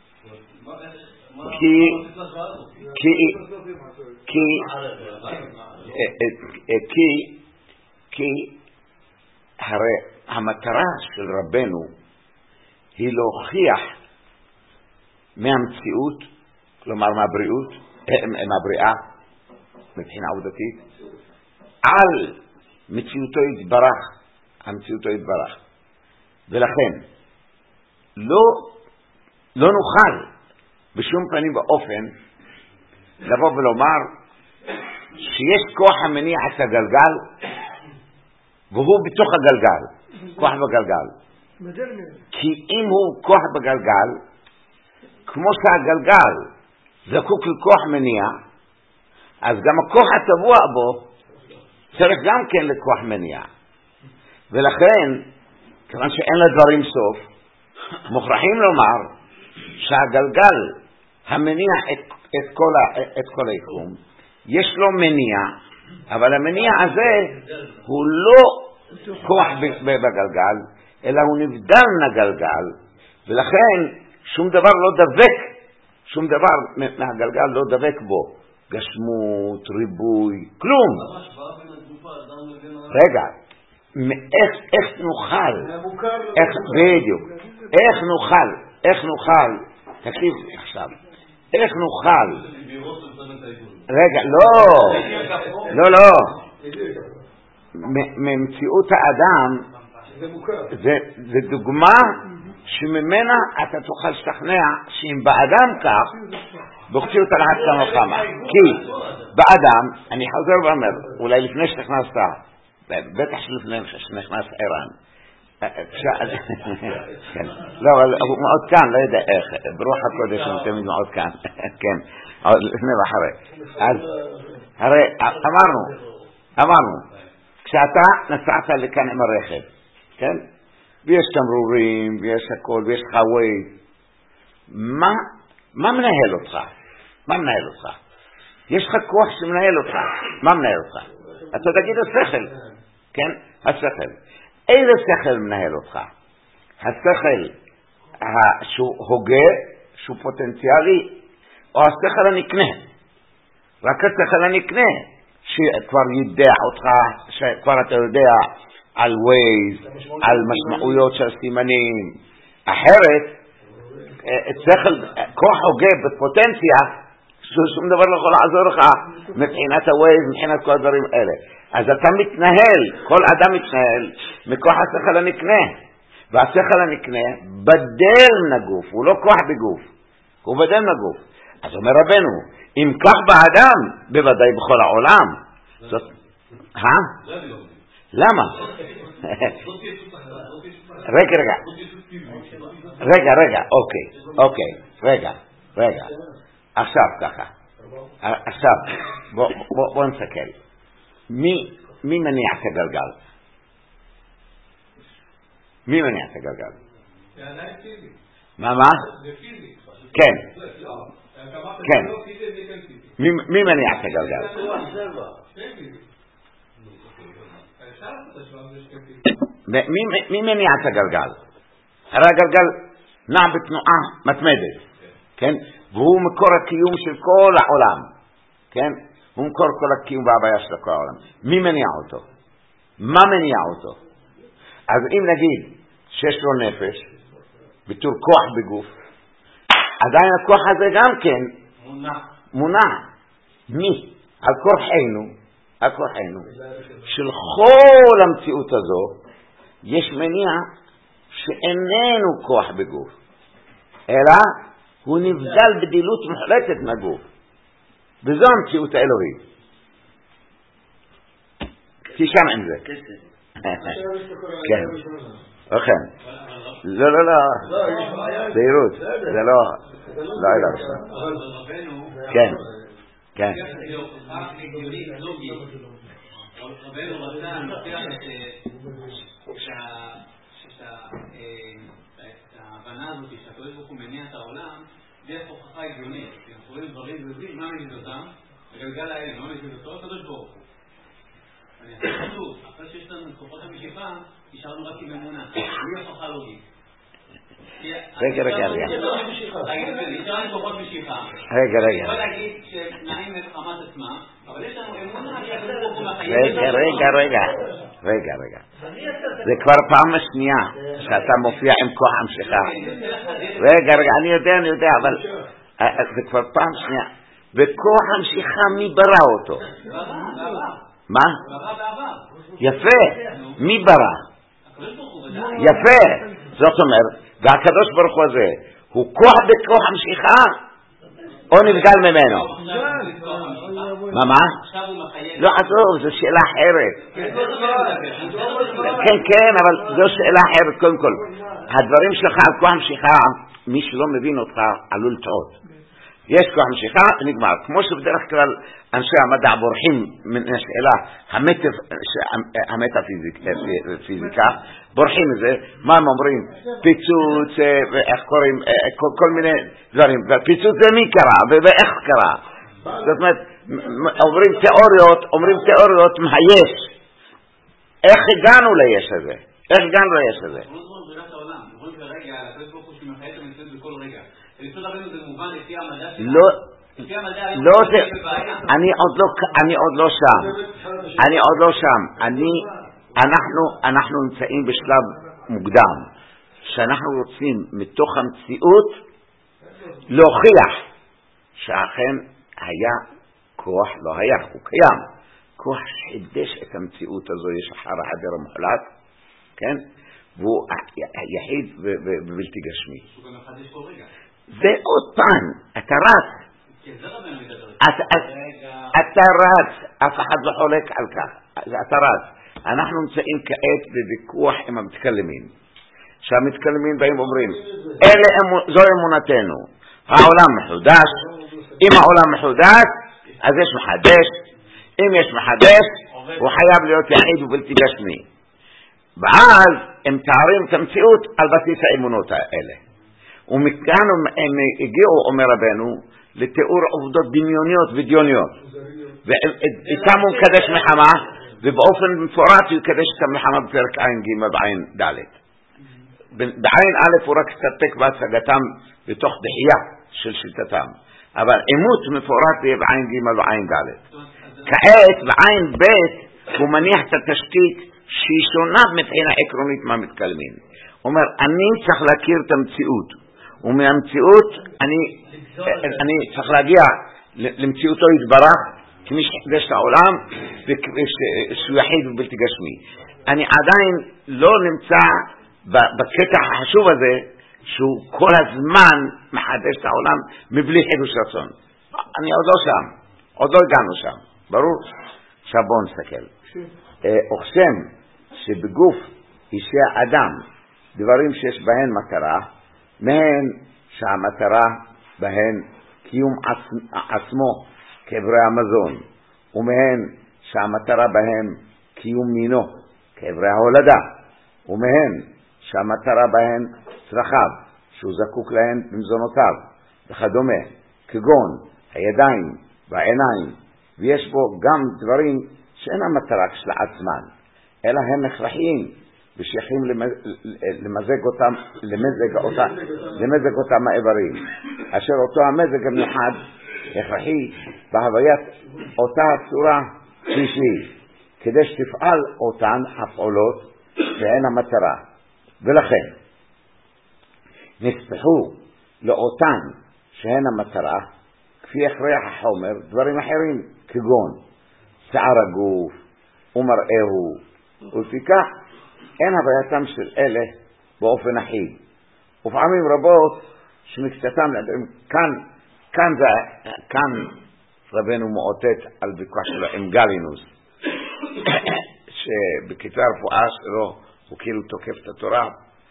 כי הרי המטרה של רבנו היא להוכיח מהמציאות, כלומר מהבריאה, מבחינה עובדתית, על מציאותו יתברך, המציאותו יתברך. ולכן לא נוכל בשום פנים ואופן לבוא ולומר שיש כוח המניע את הגלגל והוא בתוך הגלגל, כוח בגלגל. כי אם הוא כוח בגלגל, כמו שהגלגל זקוק לכוח מניע, אז גם הכוח הטבוע בו צריך גם כן לכוח מניע. ולכן, כיוון שאין לדברים סוף, מוכרחים לומר שהגלגל המניע את כל היקום, יש לו מניע, אבל המניע הזה הוא לא כוח בגלגל, אלא הוא נבדל מהגלגל, ולכן שום דבר לא דבק, שום דבר מהגלגל לא דבק בו, גשמות, ריבוי, כלום. רגע, איך נוכל, בדיוק, איך נוכל, תקשיב עכשיו, איך נוכל, רגע, לא, ממציאות האדם, זה דוגמה שממנה אתה תוכל לשכנע שאם באדם כך, בוחציות על אחת כמה וכמה. כי באדם, אני חוזר ואומר, אולי לפני שנכנסת, בטח שלפני שנכנס ערן, לא, אבל הוא מאוד כאן, לא יודע איך, ברוח הקודש הוא תמיד מאוד כאן, כן, לפני ואחרי. אז הרי אמרנו, כשאתה נסעת לכאן עם הרכב, כן? ויש תמרורים, ויש הכל, ויש לך ווייז, מה מנהל אותך? יש לך כוח שמנהל אותך, מה מנהל אותך? אתה תגיד השכל, כן? השכל. איזה שכל מנהל אותך? השכל שהוא הוגה, שהוא פוטנציאלי, או השכל הנקנה? רק השכל הנקנה, שכבר ידע אותך, שכבר אתה יודע על ווייז, על משמעויות של סימנים. אחרת, כוח הוגה בפוטנציה, שום דבר לא יכול לעזור לך מבחינת הווייז, מבחינת כל הדברים האלה. אז אתה מתנהל, כל אדם מתנהל מכוח השכל הנקנה, והשכל הנקנה בדל נגוף, הוא לא כוח בגוף, הוא בדל נגוף. אז אומר רבנו, אם כך באדם, בוודאי בכל העולם. למה? רגע, אוקיי, עכשיו ככה, בוא נסתכל. מי מניע את הגלגל? מה? כן. כן. מי מניע את הגלגל? מי מניע את הגלגל? הרי הגלגל נע בתנועה מתמדת, כן? והוא מקור הקיום של כל העולם, כן? הוא מקור כל הקיום וההוויה של כל העולם. מי מניע אותו? מה מניע אותו? אז אם נגיד שיש לו נפש בתור כוח בגוף, עדיין הכוח הזה גם כן מונע. מי? על כוחנו של כל המציאות הזו יש מניע שאיננו כוח בגוף, אלא הוא נבדל בדילות מוחלטת מהגוף, וזו המציאות האלוהית. תשמע עם זה. כן. אוקיי. לא. זהירות. זה לא. כן. כן. רבנו רצה שההבנה הזאת שהקדוש ברוך הוא מניע את העולם דרך הוכחה הגיונית. אנחנו רואים דברים זזים, מה מזיז אותם? הגלגל האלה, מה מזיז אותו? הקדוש ברוך הוא. אני אעשה פשוט, אחרי שיש לנו כוחות המשיכה, נשארנו רק עם אמונה. בלי הוכחה לוגית. רגע. נשאר עם כוחות משיכה. רגע. בוא להגיד שנעים לחמת עצמם, אבל יש לנו אמונה שהקדוש ברוך הוא מחייב. רגע. זה כבר פעם השנייה שאתה מופיע עם כוח המשיכה. רגע, אני יודע, אבל זה כבר פעם שנייה. וכוח המשיכה, מי ברא אותו? מה? יפה. מי ברא? יפה. זאת אומרת, והקדוש ברוך הוא הזה, הוא כוח בכוח המשיכה, או נבדל ממנו? מה? לא עזוב, זו שאלה אחרת. כן, אבל זו שאלה אחרת. קודם כל, הדברים שלך על כוח המשיכה, מי שלא מבין אותך עלול לטעות. יש כוח משיכה, נגמר. כמו שבדרך כלל אנשי המדע בורחים מן השאלה המטאפיזיקה, בורחים מזה, מה הם אומרים? פיצוץ, איך קוראים, כל מיני דברים. פיצוץ זה מי קרה, ואיך קרה. זאת אומרת, אומרים תיאוריות מהיש. איך הגענו ליש הזה? לא, אני עוד לא שם. אנחנו נמצאים בשלב מוקדם, שאנחנו רוצים מתוך המציאות להוכיח שאכן היה כוח, לא היה, הוא קיים. כוח חידש את המציאות הזו, יש אחר העדר המוחלט, כן? והוא יחיד ובלתי גשמי. זה עוד פעם, אתה רץ, אף אחד לא חולק על כך, אתה רץ. אנחנו נמצאים כעת בוויכוח עם המתקלמים, שהמתקלמים באים ואומרים, זו אמונתנו, העולם מחודש, אם העולם מחודש, אז יש מחדש, אם יש מחדש, הוא חייב להיות יחיד ובלתי גשמי. ואז הם תארים את המציאות על בסיס האמונות האלה. ומכאן הם הגיעו, אומר רבנו, לתיאור עובדות דמיוניות ודיוניות. ואיתם הוא מקדש מחמה, ובאופן מפורט הוא יקדש את המלחמה בפרק עין ג' ועין ד'. בעין א' הוא רק סתק בהצגתם בתוך דחייה של שיטתם. אבל עימות מפורט יהיה בעין ג' ועין ד'. כעת בעין ב' הוא מניח את התשתית שהיא שונה מבחינה עקרונית מהמתקלמים. הוא אומר, אני צריך להכיר את המציאות, ומהמציאות אני צריך להגיע למציאותו יתברך, כמי שחידש את העולם, שהוא יחיד ובלתי גשמי. אני עדיין לא נמצא בקטע החשוב הזה, שהוא כל הזמן מחדש את העולם מבלי חידוש רצון. אני עוד לא שם, עוד לא הגענו שם, ברור? עכשיו בואו נסתכל. אוכסם שבגוף אישי האדם דברים שיש בהן מטרה, מהן שהמטרה בהן קיום עצמו כאברי המזון, ומהן שהמטרה בהן קיום מינו כאברי ההולדה, ומהן שהמטרה בהן צרכיו שהוא זקוק להן במזונותיו וכדומה, כגון הידיים והעיניים, ויש בו גם דברים שאינם מטרה כשלעצמן, אלא הם הכרחיים ושייכים למזג אותם האיברים, אשר אותו המזג המיוחד הכרחי בהוויית אותה הצורה שהיא, כדי שתפעל אותן הפעולות והן המטרה. ולכן נספחו לאותן שהן המטרה כפי הכרח החומר דברים אחרים, כגון שיער הגוף ומראהו, ולפיכך אין הווייתם של אלה באופן אחיד, ופעמים רבות שמקצתם כאן רבנו מאותת על ויכוח שלו עם גלינוס, שבכתבי הרפואה שלו הוא כאילו תוקף את התורה,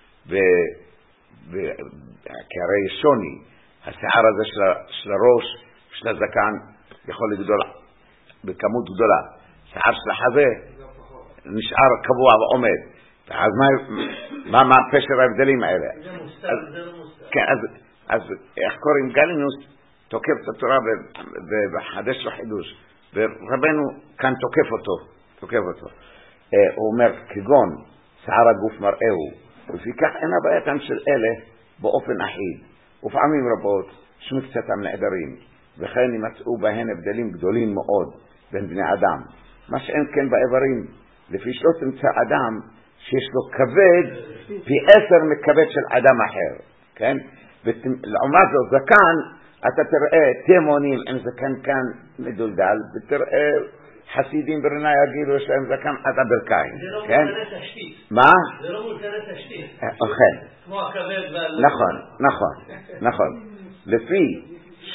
וכהרי שוני השיער הזה של הראש של הזקן יכול לגדול בכמות גדולה, שיער של החזה נשאר קבוע ועומד. אז מה פשר ההבדלים האלה? זה מוסתר, זה לא מוסתר. אז איך קוראים? גלינוס תוקף את התורה וחדש לו חידוש, ורבנו כאן תוקף אותו. הוא אומר כגון שיער הגוף מראהו, ולפיכך אין הבעייתם של אלה באופן אחיד, ופעמים רבות שמקצתם נעדרים, וכן ימצאו בהן הבדלים גדולים מאוד בין בני אדם, מה שאין כן באיברים, לפי שלא תמצא אדם שיש לו כבד פי 10 מכבד של אדם אחר, כן? ולעומת זאת זקן, אתה תראה תימונים עם זקן כאן מדולדל, ותראה חסידים ברנה יגידו יש להם זקן עד הברכיים. זה לא כן? מולכרת תשתית. מה? זה לא מולכרת תשתית. אוכל. כמו הכבד ועל... נכון. לפי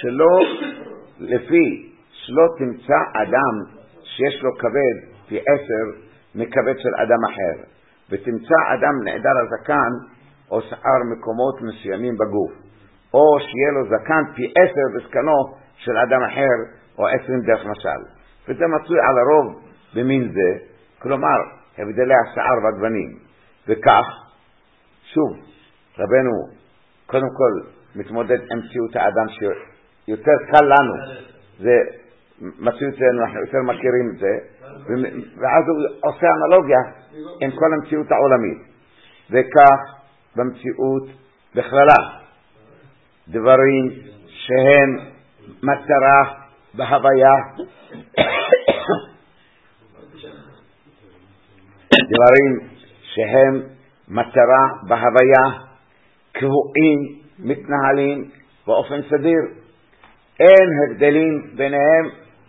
שלא תמצא אדם שיש לו כבד פי 10 מכבד של אדם אחר, ותמצא אדם נעדר הזקן או שיער מקומות מסוימים בגוף, או שיהיה לו זקן פי 10 בזקנו של אדם אחר, או 20 דרך משל. וזה מצוי על הרוב במין זה, כלומר הבדלי השיער והגוונים. וכך, שוב, רבנו קודם כל מתמודד עם מציאות האדם שיותר קל לנו, זה מציאות שלנו, אנחנו יותר מכירים את זה, ואז הוא עושה אנלוגיה עם כל המציאות העולמית. וכך במציאות בכללה, דברים שהם מטרה בהוויה, דברים שהם מטרה בהוויה, קבועים, מתנהלים באופן סדיר, אין הבדלים ביניהם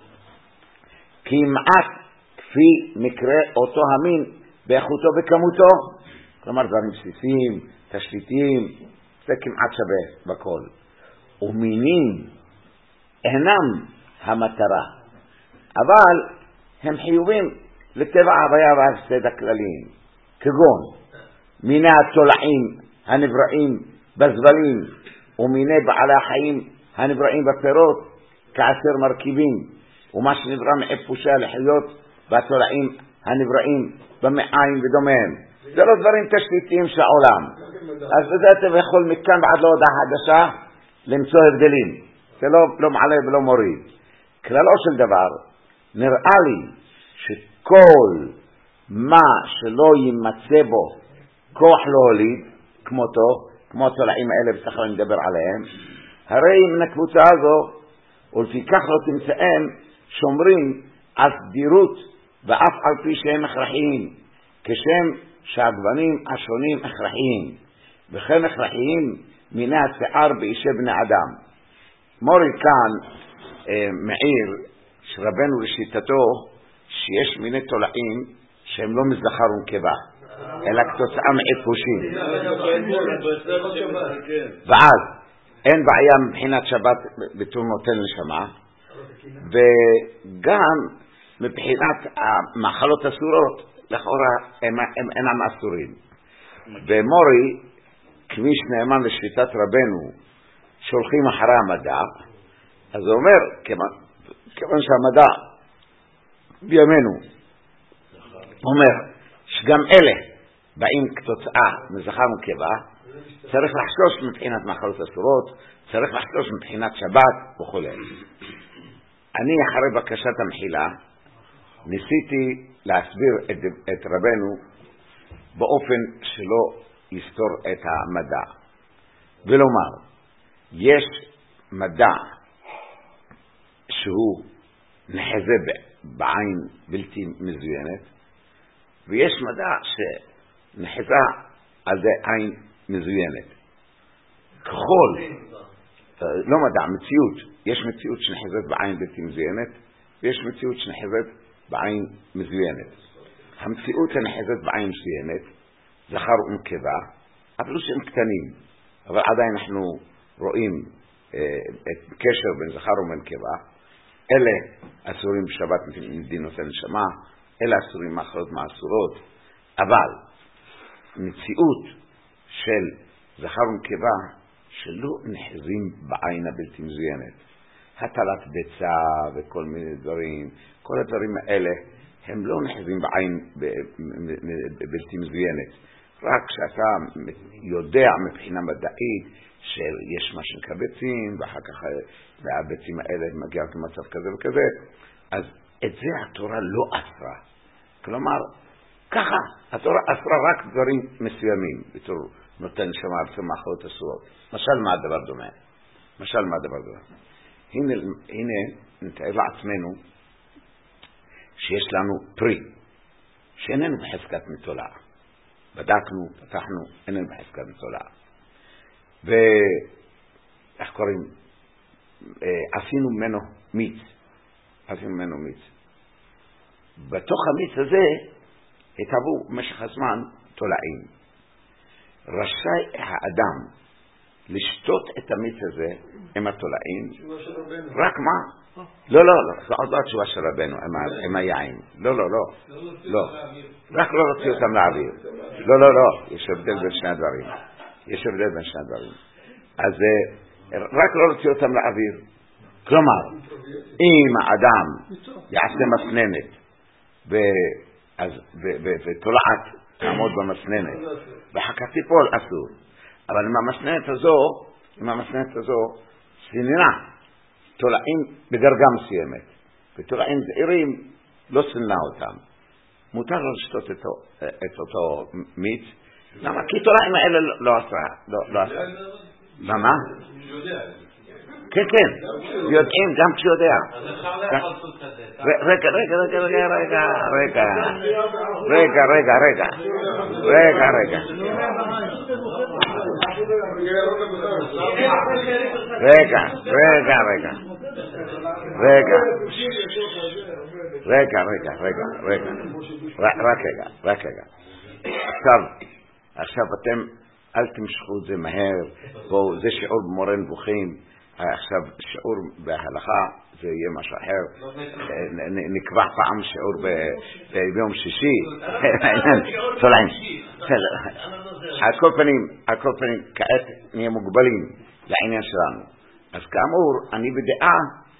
כמעט כפי מקרה אותו המין באיכותו וכמותו, כלומר דברים בסיסיים, תשתיתיים, זה כמעט שווה בכל. ומינים אינם המטרה, אבל הם חיובים לטבע ההוויה וההפסד הכלליים, כגון מיני התולעים הנבראים בזבלים, ומיני בעלי החיים הנבראים בפירות כעשר מרכיבים, ומה שנברא מאיפושי הלחיות והתולעים הנבראים במעיים ודומיהם. זה לא דברים תשתיתיים של העולם. אז בזה אתה יכול מכאן ועד להודעה חדשה למצוא הבדלים. זה לא מעלה ולא מוריד. כללו של דבר, נראה לי שכל מה שלא יימצא בו כוח להוליד, כמו התולעים האלה בסך הכל נדבר עליהם, הרי מן הקבוצה הזו, ולפיכך לא תמצאם שומרים על סדירות ואף על פי שהם הכרחיים, כשם שהגוונים השונים הכרחיים, וכן הכרחיים מיני השיער באישי בני אדם. מורי כאן מעיר שרבנו לשיטתו שיש מיני תולעים שהם לא מזכר ונקבה, אלא כתוצאה מאיפושים. ואז אין בעיה מבחינת שבת בתור נותן לשמה, וגם מבחינת המאכלות אסורות לכאורה הם אינם אסורים. ומורי, כמי שנאמן לשביתת רבנו, שולחים אחרי המדע, אז הוא אומר, כיוון שהמדע בימינו אומר שגם אלה באים כתוצאה מזכר ונקבה, צריך לחשוש מבחינת מחלות אסורות, צריך לחשוש מבחינת שבת וכו'. אני אחרי בקשת המחילה ניסיתי להסביר את רבנו באופן שלא יסתור את המדע, ולומר, יש מדע שהוא נחזה בעין בלתי מזוינת, ויש מדע שנחזה על זה עין מזוינת. ככל, לא מדע, מציאות. יש מציאות שנחזת בעין בלתי מזוינת, ויש מציאות שנחזת בעין מזוינת. המציאות הנחזת בעין מזוינת, זכר ונקבה, אפילו שהם קטנים, אבל עדיין אנחנו רואים את קשר בין זכר ונקבה. אלה אסורים בשבת מדינות הנשמה, אלה אסורים מאחרות מהאסורות, אבל מציאות של זכר ונקבה שלא נחזים בעין הבלתי מזוינת. הטלת ביצה וכל מיני דברים, כל הדברים האלה הם לא נחזים בעין בלתי מזוינת. רק כשאתה יודע מבחינה מדעית שיש מה שנקרא ביצים, ואחר כך הביצים האלה מגיעות למצב כזה וכזה, אז את זה התורה לא אסרה. כלומר, ככה, התורה אסרה רק דברים מסוימים, בתור נותן נשמה בתור מחלות אסורות. משל מה הדבר דומה? הנה נתאר לעצמנו שיש לנו פרי, שאיננו בחזקת מתולע. בדקנו, פתחנו, איננו בחזקת מתולע. ואיך קוראים? עשינו ממנו מיץ. בתוך המיץ הזה התהוו במשך הזמן תולעים. רשאי האדם לשתות את המיץ הזה עם התולעים. רק מה? לא, זה עוד לא התשובה של רבנו, עם היין. לא. רק לא להוציא אותם לאוויר. לא. יש הבדל בין שני הדברים. אז רק לא להוציא אותם לאוויר. כלומר, אם האדם יעשה מסננת ותולעת תעמוד במסננת ואחר כך תיפול, אסור. אבל עם המסננת הזו סיננה תולעים בדרגה מסוימת, ותולעים זעירים לא סיננה אותם. מותר לו לשתות את אותו מיץ. למה? כי תולעים האלה לא עשה. מה? כן, יודעים גם כשיודע. אז אפשר לאכול סוג כזה. רגע. רק רגע. עכשיו אתם אל תמשכו את זה מהר. זה שיעור במורה נבוכים. עכשיו שיעור בהלכה זה יהיה משהו אחר. נקבע פעם שיעור ביום שישי. על כל פנים כעת נהיה מוגבלים לעניין שלנו. אז כאמור אני בדעה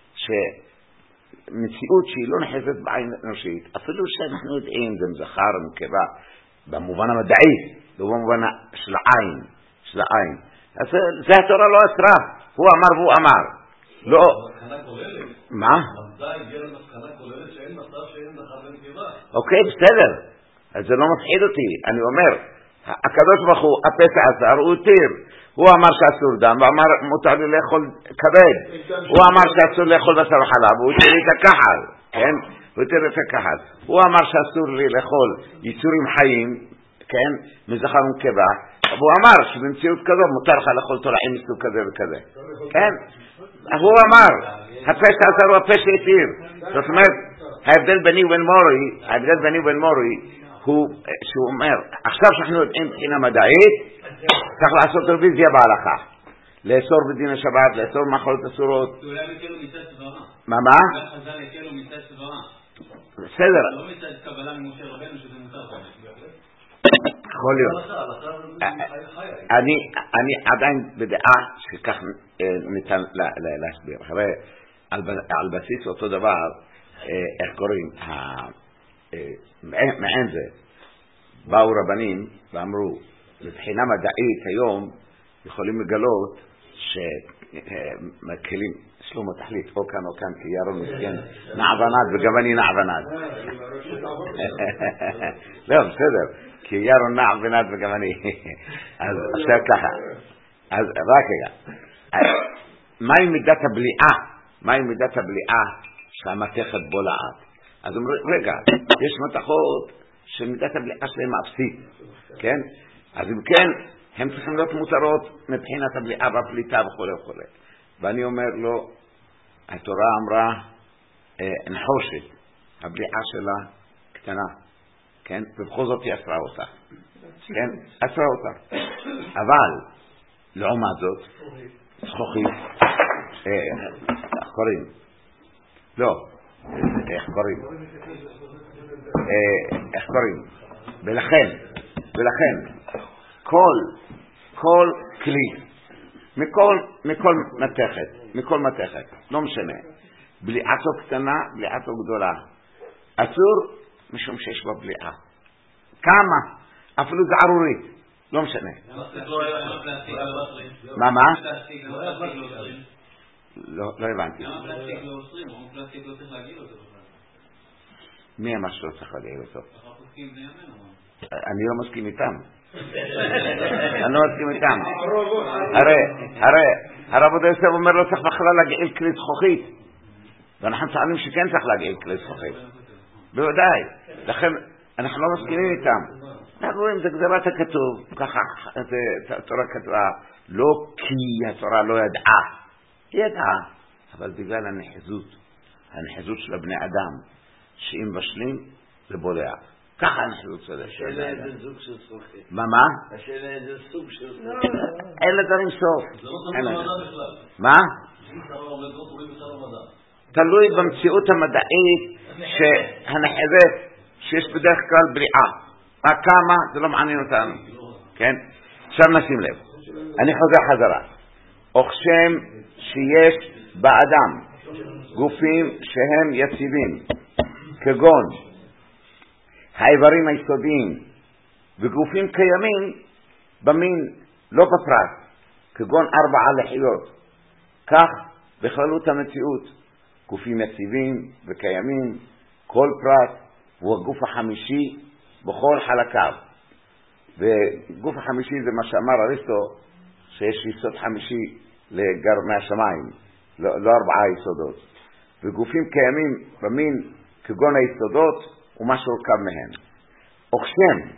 שמציאות שהיא לא נחזת בעין אנושית, אפילו שאנחנו יודעים זה זכר ונקבה במובן המדעי, לא במובן של העין. אז זה התורה לא אסרה. הוא אמר והוא אמר. לא. מה? המדע הגיע למסקנה כוללת שאין מצב שאין זכר ונקבה. אוקיי, בסדר. אז זה לא מפחיד אותי. אני אומר, הקדוש ברוך הוא הפסע אסר, הוא התיר. הוא אמר שאסור דם, ואמר מותר לי לאכול כבד. הוא אמר שאסור לאכול בשר חלב, והוא התיר את הכחל. כן? הוא אמר שאסור לי לאכול יצורים חיים, כן? מזכר ונקבה. והוא אמר שבמציאות כזו מותר לך לאכול תולעים מסוג כזה וכזה. כן? הוא אמר, הפשע אסר הוא הפשע התיר. זאת אומרת, ההבדל ביני ובין מורי הוא שהוא אומר, עכשיו שאנחנו יודעים מבחינה מדעית, צריך לעשות רוויזיה בהלכה. לאסור בדין השבת, לאסור מחלות אסורות. אולי מקלו מצד סברה. מה? חז"ל הקלו מצד סברה. בסדר. לא מצד קבלה ממשה רבנו שזה מותר. יכול להיות. אני עדיין בדעה שכך ניתן להסביר. הרי על בסיס אותו דבר, איך קוראים, מעין זה, באו רבנים ואמרו, מבחינה מדעית היום יכולים לגלות שמקלים, שלמה תחליט, או כאן או כאן, כי ירון מסכן נעבנד וגם אני נעבנד. לא, בסדר, כי ירון נעבנד וגם אני. אז עכשיו ככה, אז רק רגע, מהי מידת הבליעה? מהי מידת הבליעה שהמתכת בולעת? אז אומרים, רגע, יש מתכות שמידת הבליעה שלהם אפסית, כן? אז אם כן, הם צריכים להיות מותרות מבחינת הבליעה והפליטה וכו' וכו'. ואני אומר לו, התורה אמרה, נחושת, הבליעה שלה קטנה, כן? ובכל זאת היא אסרה אותה, כן? אסרה אותה. אבל, לעומת זאת, זכוכית, איך קוראים? לא, איך קוראים? איך קוראים? ולכן, כל כלי, מכל מתכת, לא משנה, בליעתו קטנה, בליעתו גדולה, אסור משום שיש בה בליעה. כמה? אפילו זה ערורית, לא משנה. מה? לא הבנתי. למה פלסטיק לא אוסרים? פלסטיק לא צריך להגיל אותו בכלל. מי אמר שלא צריך להגיל אותו? אנחנו פוסקים בני ימינו. אני לא מסכים איתם. אני לא מסכים איתם. הרי הרב עובדיה יוסף אומר לא צריך בכלל להגעיל כלי זכוכית. ואנחנו טוענים שכן צריך להגעיל כלי זכוכית. בוודאי. לכן אנחנו לא מסכימים איתם. אנחנו רואים, זה גזירת הכתוב. ככה התורה כתבה. לא כי התורה לא ידעה. היא ידעה. אבל בגלל הנחיזות של הבני אדם, שאם בשלים זה בולע. ככה הנחיזות של השאלה איזה זוג של זכוכית. מה? השאלה איזה סוג של זכוכית. אין לדברים סוף. זה לא תלוי במדע בכלל. מה? תלוי במציאות המדעית שהנחזת שיש בדרך כלל בריאה. רק כמה זה לא מעניין אותנו. כן? עכשיו נשים לב. אני חוזר חזרה. וכשם שיש באדם גופים שהם יציבים, כגון האיברים היסודיים, וגופים קיימים במין, לא בפרט, כגון 4 לחיות. כך בכללות המציאות, גופים יציבים וקיימים, כל פרט הוא הגוף החמישי בכל חלקיו. וגוף החמישי זה מה שאמר אריסטו, שיש יסוד חמישי לגרמי השמיים, לא 4 יסודות. וגופים קיימים במין כגון היסודות ומה שהורכב מהם. וכשם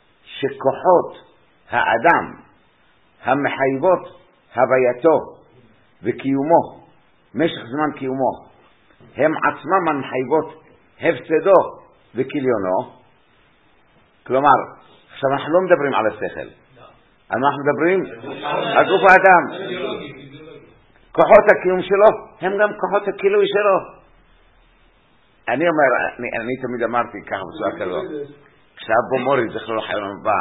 שכוחות האדם המחייבות הווייתו וקיומו, משך זמן קיומו, הם עצמם המחייבות הפסדו וכליונו. כלומר, עכשיו אנחנו לא מדברים על השכל, אנחנו מדברים על גוף האדם. כוחות הקיום שלו הם גם כוחות הכילוי שלו. אני אומר, אני תמיד אמרתי ככה בצורה כזאת, כשאבו מורי זכרו לחיון הבא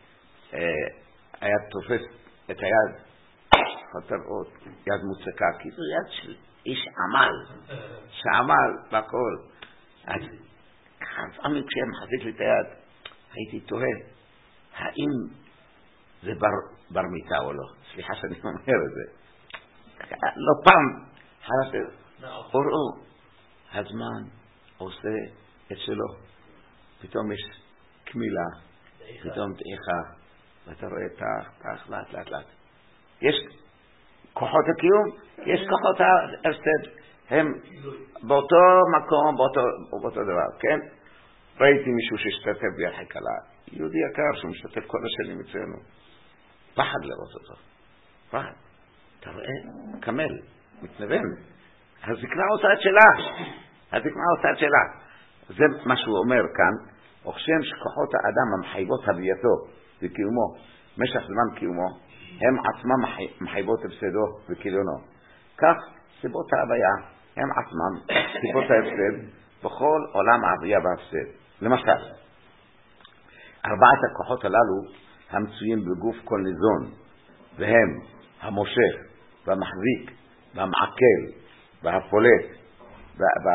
היה תופס את היד, חותר עוד, יד מוצקה, כי זו יד של איש עמל, שעמל בכל. אז לפעמים כשהם מחזיק לי את היד, הייתי תוהה, האם זה בר מיטה או לא? סליחה שאני אומר את זה. לא פעם, ראו, הזמן עושה את שלו. פתאום יש כמילה, פתאום דעיכה, ואתה רואה תח, לאט. יש כוחות הקיום, יש כוחות ההפסד. הם באותו מקום, באותו דבר, כן? ראיתי מישהו שהשתתף ביחד קלה, יהודי יקר שמשתתף כל השנים אצלנו. פחד לראות אותו. פחד. אתה רואה? כמל, מתנוון. הזקנה עושה את שלה. זה מה שהוא אומר כאן. וכשם שכוחות האדם המחייבות הווייתו וקיומו, משך זמן קיומו, הם עצמם מחייבות הפסדו וכליונו. כך סיבות ההוויה הם עצמם סיבות ההפסד בכל עולם ההוויה וההפסד. למשל, 4 הכוחות הללו המצויים בגוף כל ניזון, והם המושך והמחזיק והמעכל והפולט.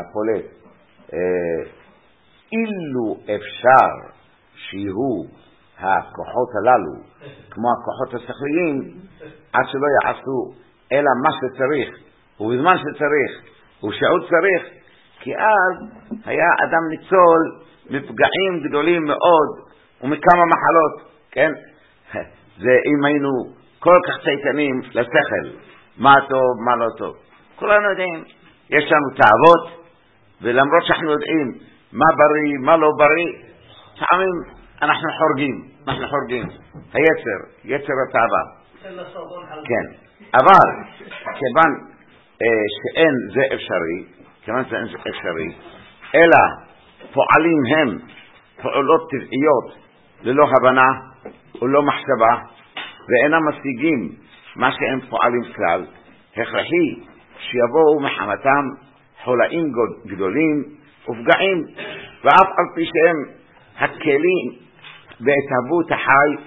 אילו אפשר שיהיו הכוחות הללו, כמו הכוחות השכליים, עד שלא יעשו אלא מה שצריך, ובזמן שצריך, ושעוד צריך, כי אז היה אדם ניצול מפגעים גדולים מאוד, ומכמה מחלות, כן? זה אם היינו כל כך צייתנים לשכל, מה טוב, מה לא טוב. כולנו יודעים, יש לנו תאוות, ולמרות שאנחנו יודעים מה בריא, מה לא בריא, פעמים אנחנו חורגים. יצר התאווה. כן. אבל, כיוון שאין זה אפשרי, אלא פועלים הם פעולות טבעיות, ללא הבנה ולא מחשבה, ואינם משיגים מה שהם פועלים כלל, הכרחי שיבואו מחמתם חולאים גדולים ופגעים, ואף על פי שהם הכלים בהתהוות החי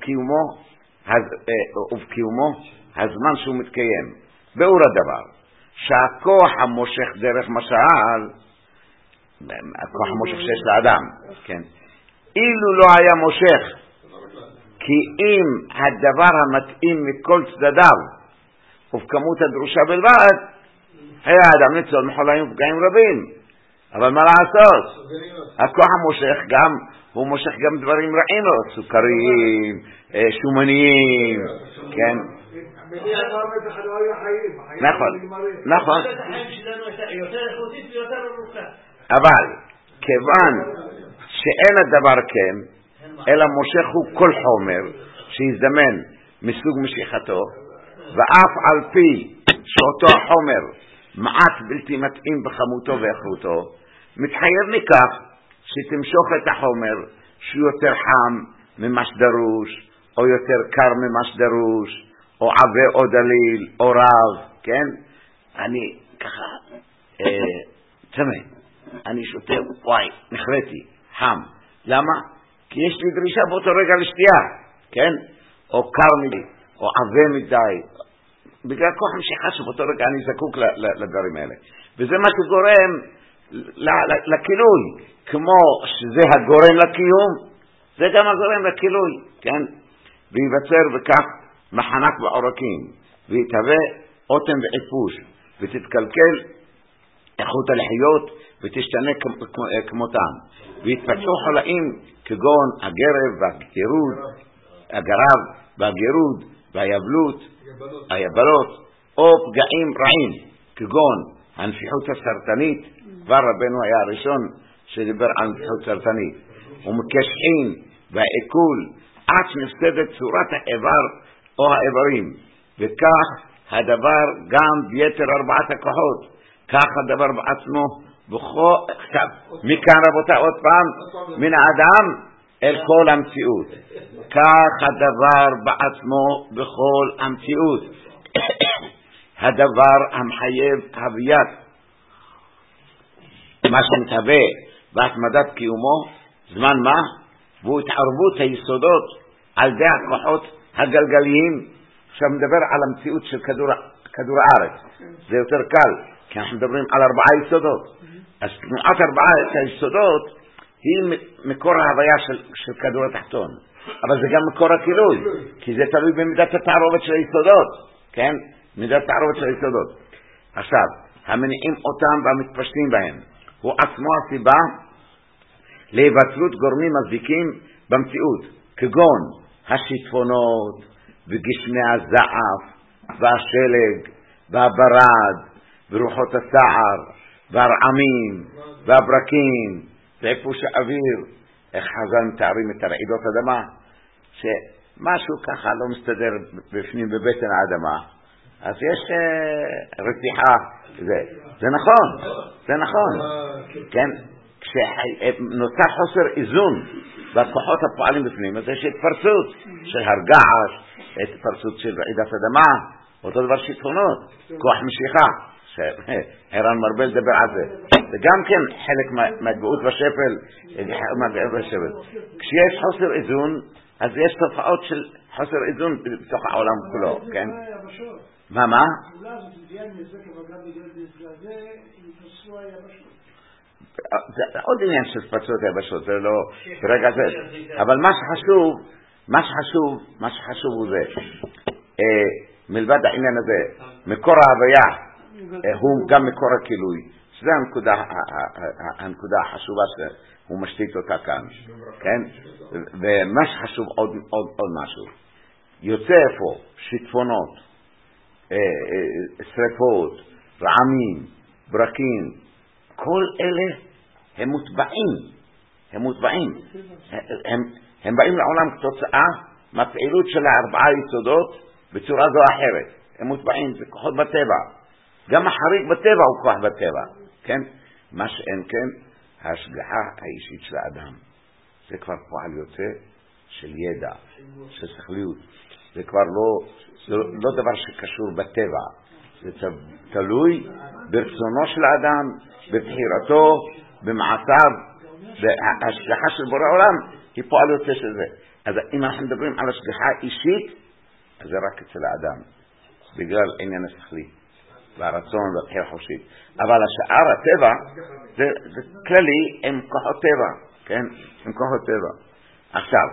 ובקיומו הזמן שהוא מתקיים. באור הדבר, שהכוח המושך דרך משל, הכוח המושך שיש לאדם, כן, אילו לא היה מושך, כי אם הדבר המתאים מכל צדדיו ובכמות הדרושה בלבד, היה האדם ניצול מחולאים ופגעים רבים. אבל מה לעשות? הכוח המושך גם, הוא מושך גם דברים רעים לו, סוכריים, שומניים, כן? נכון. אבל כיוון שאין הדבר כן, אלא מושך הוא כל חומר שיזדמן מסוג משיכתו, ואף על פי שאותו החומר מעט בלתי מתאים בכמותו ואיכותו, מתחייב מכך שתמשוך את החומר שהוא יותר חם ממה שדרוש, או יותר קר ממה שדרוש, או עבה או דליל, או רב, כן? אני ככה, צמא, אני שותה, וואי, נחרתי, חם. למה? כי יש לי דרישה באותו רגע לשתייה, כן? או קר מדי, או עבה מדי, בגלל כוח משיכה שבאותו רגע אני זקוק לדברים האלה. וזה מה שגורם לכילוי, כמו שזה הגורם לקיום, זה גם הגורם לכילוי, כן? וייווצר בכך מחנק בעורקים, ויתהווה אוטם ואיפוש, ותתקלקל איכות הלחיות, ותשתנה כמותם, ויתפתחו חולאים כגון הגרב והגירוד והיבלות, או פגעים רעים כגון הנפיחות הסרטנית. כבר רבנו היה הראשון שדיבר על נפיחות סרטנית, ומקשחין והעיכול, עד שנפסדת צורת האיבר או האיברים. וכך הדבר גם ביתר ארבעת הכוחות, כך הדבר בעצמו מכאן רבותה עוד פעם, מן האדם אל כל המציאות, כך הדבר בעצמו בכל המציאות. הדבר המחייב הוויית מה שמתהווה בהתמדת קיומו, זמן מה? והוא התערבות היסודות על די הכוחות הגלגליים. עכשיו מדבר על המציאות של כדור הארץ, זה יותר קל, כי אנחנו מדברים על 4 יסודות. אז תנועת 4 היסודות היא מקור ההוויה של כדור התחתון, אבל זה גם מקור הכילוי, כי זה תלוי במידת התערובת של היסודות, כן? מידת התערובת של היסודות. עכשיו, המניעים אותם והמתפשטים בהם, הוא עצמו הסיבה להיווצרות גורמים מזיקים במציאות, כגון השיטפונות וגשמי הזעף והשלג והברד ורוחות הסער והרעמים והברקים ואיפוש האוויר. איך חז"ל מתארים את הרעידות אדמה, שמשהו ככה לא מסתדר בפנים בבטן האדמה, אז יש רתיחה. זה נכון, כן? כשנוצר חוסר איזון בכוחות הפועלים בפנים, אז יש התפרצות של הרגש, התפרצות של רעידת אדמה, אותו דבר שיטפונות, כוח משיכה, שהר"ן מרבה לדבר על זה. זה גם כן חלק מהגאות בשפל, כשיש חוסר איזון, אז יש תופעות של חוסר איזון בתוך העולם כולו, כן? מה? זה עוד עניין של פצות היבשות, זה לא ברגע זה. אבל מה שחשוב הוא זה, מלבד העניין הזה, מקור ההוויה הוא גם מקור הכילוי, שזה הנקודה החשובה שהוא משתית אותה כאן, כן? ומה שחשוב עוד משהו, יוצא פה שיטפונות, שריפות, רעמים, ברקים, כל אלה הם מוטבעים, הם באים לעולם כתוצאה מהפעילות של הארבעה יסודות בצורה זו או אחרת. הם מוטבעים, זה כוחות בטבע. גם החריג בטבע הוא כוח בטבע, כן? מה שאין כן, ההשגחה האישית של האדם. זה כבר פועל יוצא של ידע, של שכליות. זה כבר לא דבר שקשור בטבע. זה תלוי ברצונו של האדם, בבחירתו, במעשיו, בהשגחה של בורא העולם, היא פועל יוצא של זה. אז אם אנחנו מדברים על השגחה אישית, אז זה רק אצל האדם, בגלל עניין השכלי, והרצון והבחירה חופשית. אבל השאר הטבע, זה כללי, הם כוחות טבע, כן? הם כוחות טבע. עכשיו,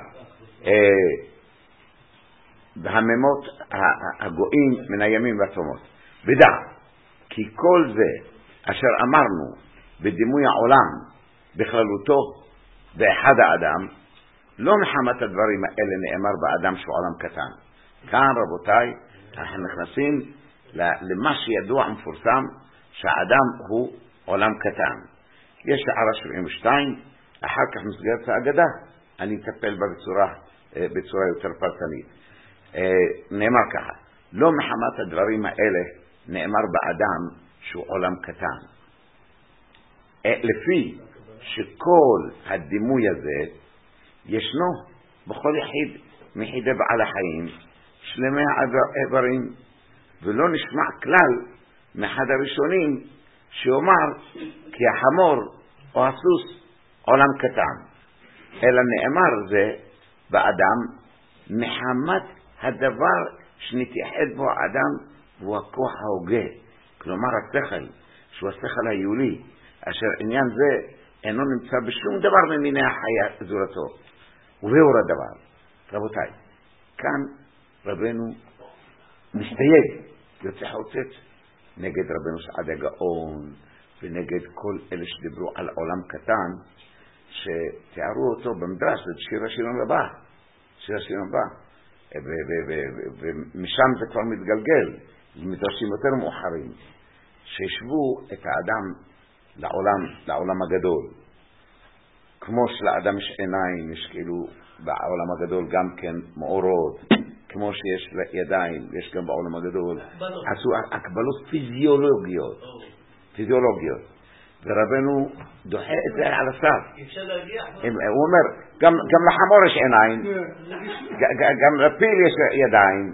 בהממות הגויים מן הימים והתומות. בדע, כי כל זה אשר אמרנו בדימוי העולם בכללותו באחד האדם, לא מחמת הדברים האלה נאמר באדם שהוא עולם קטן. כאן רבותיי, אנחנו נכנסים למה שידוע מפורסם, שהאדם הוא עולם קטן. יש הערה 72, אחר כך מסגרת האגדה, אני אטפל בה בצורה יותר פרטנית. נאמר ככה, לא מחמת הדברים האלה נאמר באדם שהוא עולם קטן. לפי שכל הדימוי הזה ישנו בכל יחיד מיחידי בעל החיים שלמי העברים, ולא נשמע כלל מאחד הראשונים שאומר כי החמור או הסוס עולם קטן, אלא נאמר זה באדם מחמת הדבר שנתייחד בו האדם והוא הכוח ההוגה, כלומר השכל, שהוא השכל היולי, אשר עניין זה אינו נמצא בשום דבר ממיני החיה זולתו, ובאור הדבר. רבותיי, כאן רבנו מסתייג, יוצא חוצץ נגד רבנו סעדיה גאון ונגד כל אלה שדיברו על עולם קטן, שתיארו אותו במדרש, זה שיר השירים הבא, ומשם זה כבר מתגלגל למדרשים יותר מאוחרים, שישבו את האדם לעולם הגדול, כמו שלאדם יש עיניים, יש כאילו בעולם הגדול גם כן מאורות, כמו שיש ידיים, יש גם בעולם הגדול, עשו הקבלות פיזיולוגיות, ורבנו דוחה את זה על הסף. הוא אומר, גם לחמור יש עיניים, גם לפיל יש ידיים,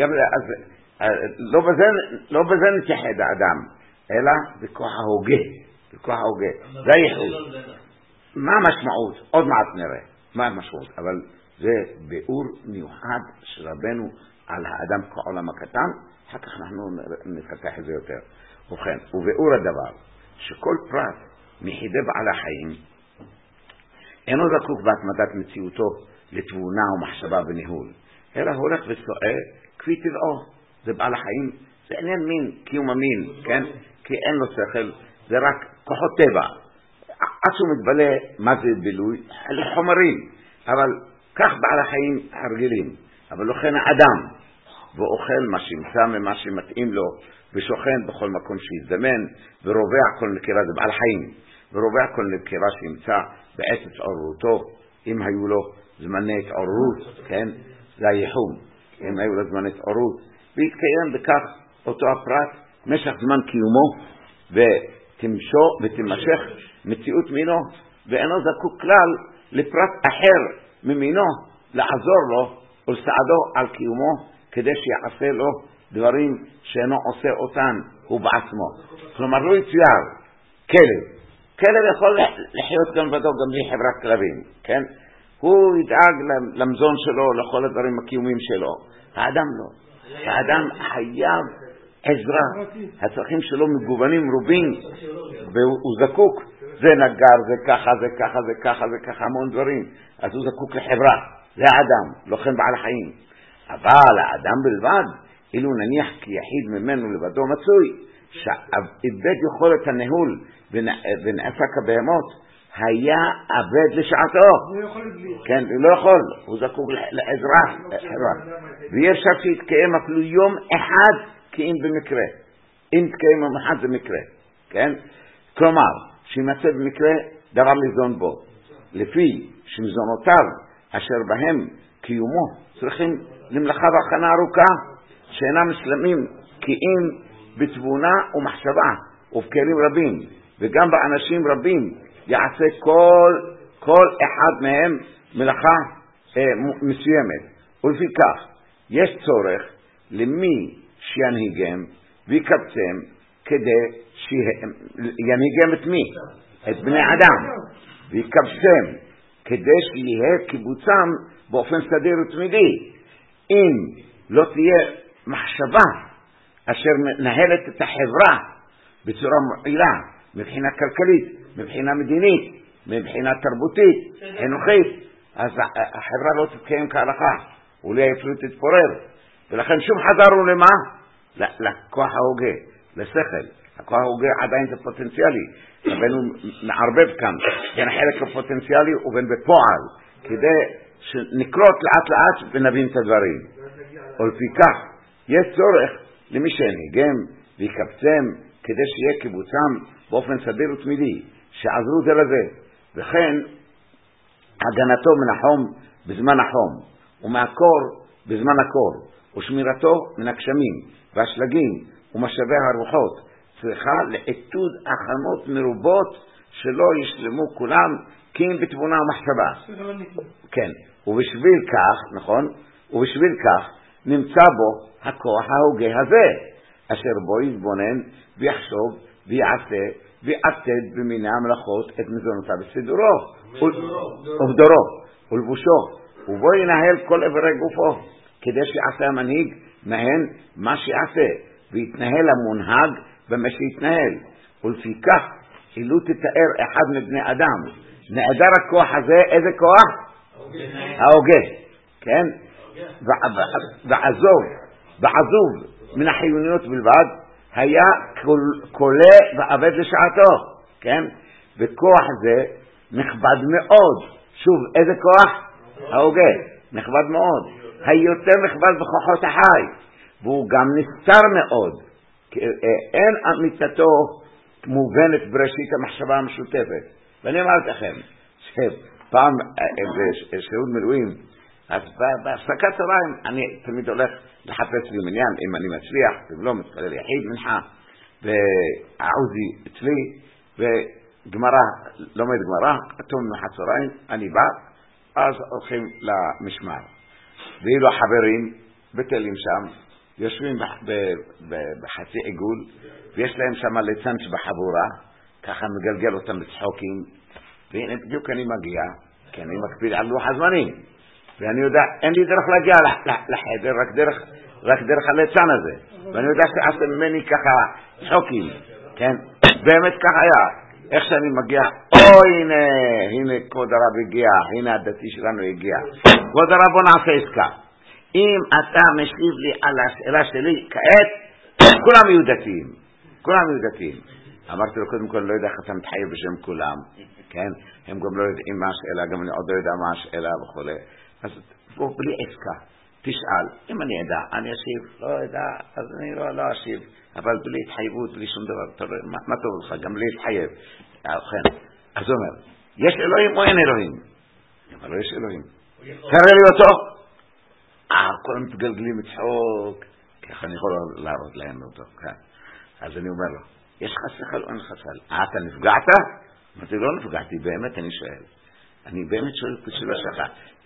לא בזה נתייחד האדם, אלא בכוח ההוגה, זה הייחוד. מה המשמעות? עוד מעט נראה מה המשמעות, אבל זה ביאור מיוחד של רבנו על האדם כעולם הקטן, אחר כך אנחנו נפתח את זה יותר. ובכן, וביאור הדבר שכל פרט מיחידי בעל החיים אינו זקוק בהתמדת מציאותו לתבונה ומחשבה וניהול, אלא הולך וסועה כפי טבעו. זה בעל החיים, זה עניין מין, קיום המין, כן? כי אין לו שכל, זה רק כוחות טבע. עד שהוא מתבלה מה זה בילוי, אלה חומרים, אבל כך בעל החיים הרגילים. אבל לכן האדם, ואוכל מה שימצא ממה שמתאים לו, ושוכן בכל מקום שיזדמן, ורובע כל נקירה, זה בעל חיים, ורובע כל נקירה שימצא בעת התעוררותו, אם היו לו זמני התעוררות, כן? זה הייחום, אם היו לו זמני התעוררות, ויתקיים בכך אותו הפרט משך זמן קיומו, ותמשך מציאות מינו, ואינו זקוק כלל לפרט אחר ממינו לעזור לו ולסעדו על קיומו, כדי שיעשה לו דברים שאינו עושה אותן הוא בעצמו. כלומר לא יצויר כלב יכול לחיות גם בדו גם בלי חברת כלבים, כן? הוא ידאג למזון שלו, לכל הדברים הקיומיים שלו. האדם לא, האדם חייב עזרה, הצרכים שלו מגוונים רובים, והוא זקוק זה נגר, זה ככה, זה ככה, זה ככה, זה ככה, המון דברים. אז הוא זקוק לחברה, זה האדם, לא כן בעל החיים. אבל האדם בלבד, אילו נניח כי יחיד ממנו לבדו מצוי, שאיבד יכולת הניהול ונעסק הבהמות, היה עבד לשעתו. כן, הוא לא יכול, הוא זקוק לעזרה. ואי אפשר שיתקיים אפילו יום אחד כי אם במקרה. אם תקיים יום אחד זה מקרה. כן? כלומר, שימצא במקרה דבר לזון בו. לפי שמזונותיו אשר בהם קיומו צריכים למלאכה והכנה ארוכה שאינם משלמים כי אם בתבונה ומחשבה ובכלים רבים וגם באנשים רבים יעשה כל אחד מהם מלאכה מסוימת. ולפיכך יש צורך למי שינהיגם ויקבצם כדי שינהיגם את מי? את בני אדם. ויקבצם כדי שיהיה קיבוצם באופן סדיר ותמידי. אם לא תהיה מחשבה אשר מנהלת את החברה בצורה מועילה מבחינה כלכלית, מבחינה מדינית, מבחינה תרבותית, חינוכית, אז החברה לא תתקיים כהלכה, אולי אפילו תתפורר. ולכן שוב חזרנו למה? לכוח ההוגה, לשכל. הכוח ההוגה עדיין זה פוטנציאלי, אבל הוא מערבב כאן בין החלק הפוטנציאלי ובין בפועל, כדי שנקלוט לאט לאט ונבין את הדברים. ולפיכך יש צורך למי שינהיגם ויקבצם כדי שיהיה קיבוצם באופן סדיר ותמידי, שעזרו זה לזה, וכן הגנתו מן החום בזמן החום, ומהקור בזמן הקור, ושמירתו מן הגשמים והשלגים ומשאבי הרוחות, צריכה לעיתוד החמות מרובות שלא ישלמו כולם כי אם בתבונה ומחשבה. כן, ובשביל כך, נכון? ובשביל כך נמצא בו הכוח ההוגה הזה, אשר בו יתבונן ויחשוב ויעשה ויעתד במיני המלאכות את מזונותיו בסידורו ובדורו ולבושו, ובו ינהל כל עברי גופו כדי שיעשה המנהיג מהן מה שיעשה ויתנהל המונהג במה שיתנהל. ולפיכך אילו תתאר אחד מבני אדם נעדר הכוח הזה, איזה כוח? ההוגה. כן? ועזוב מן החיוניות בלבד היה קולה ועבד לשעתו. כן? וכוח זה נכבד מאוד. שוב, איזה כוח? ההוגה. נכבד מאוד. היותר נכבד בכוחות החי. והוא גם נסתר מאוד. אין אמיתתו מובנת בראשית המחשבה המשותפת. ואני אמרתי לכם שפעם בשירות מילואים, אז בהפסקת צהריים אני תמיד הולך לחפש לי מניין, אם אני מצליח, אם לא מתפלל יחיד מנחה, ועוזי אצלי, וגמרא, לומד גמרא, אתום מנחת צהריים, אני בא, אז הולכים למשמר. ואילו החברים בטלים שם, יושבים בחצי עיגול, ויש להם שם ליצן שבחבורה, ככה מגלגל אותם בצחוקים, והנה בדיוק אני מגיע, כי אני מקפיד על לוח הזמנים, ואני יודע, אין לי דרך להגיע לחדר, רק דרך הליצן הזה, ואני יודע שעשה ממני ככה צחוקים, כן? באמת ככה היה, איך שאני מגיע, הנה כבוד הרב הגיע, הנה הדתי שלנו הגיע, כבוד הרב בוא נעשה עסקה, אם אתה משיב לי על השאלה שלי כעת, כולם יהיו דתיים, כולם יהיו דתיים. אמרתי לו קודם כל, לא יודע איך אתה מתחייב בשם כולם, כן? הם גם לא יודעים מה השאלה, גם אני עוד לא יודע מה השאלה וכו'. אז בוא, בלי עסקה, תשאל, אם אני יודע, אני אשיב, לא יודע, אז אני לא אשיב, אבל בלי התחייבות, בלי שום דבר, מה טוב לך, גם בלי להתחייב. אז הוא אומר, יש אלוהים או אין אלוהים? אבל לא יש אלוהים. תראה לי אותו. כולם מתגלגלים מצחוק, ככה אני יכול להראות להם אותו, כן. אז אני אומר לו, יש לך שכל או אין לך שכל? אתה נפגעת? אמרתי, לא נפגעתי, באמת אני שואל. אני באמת שואל שלא שכל.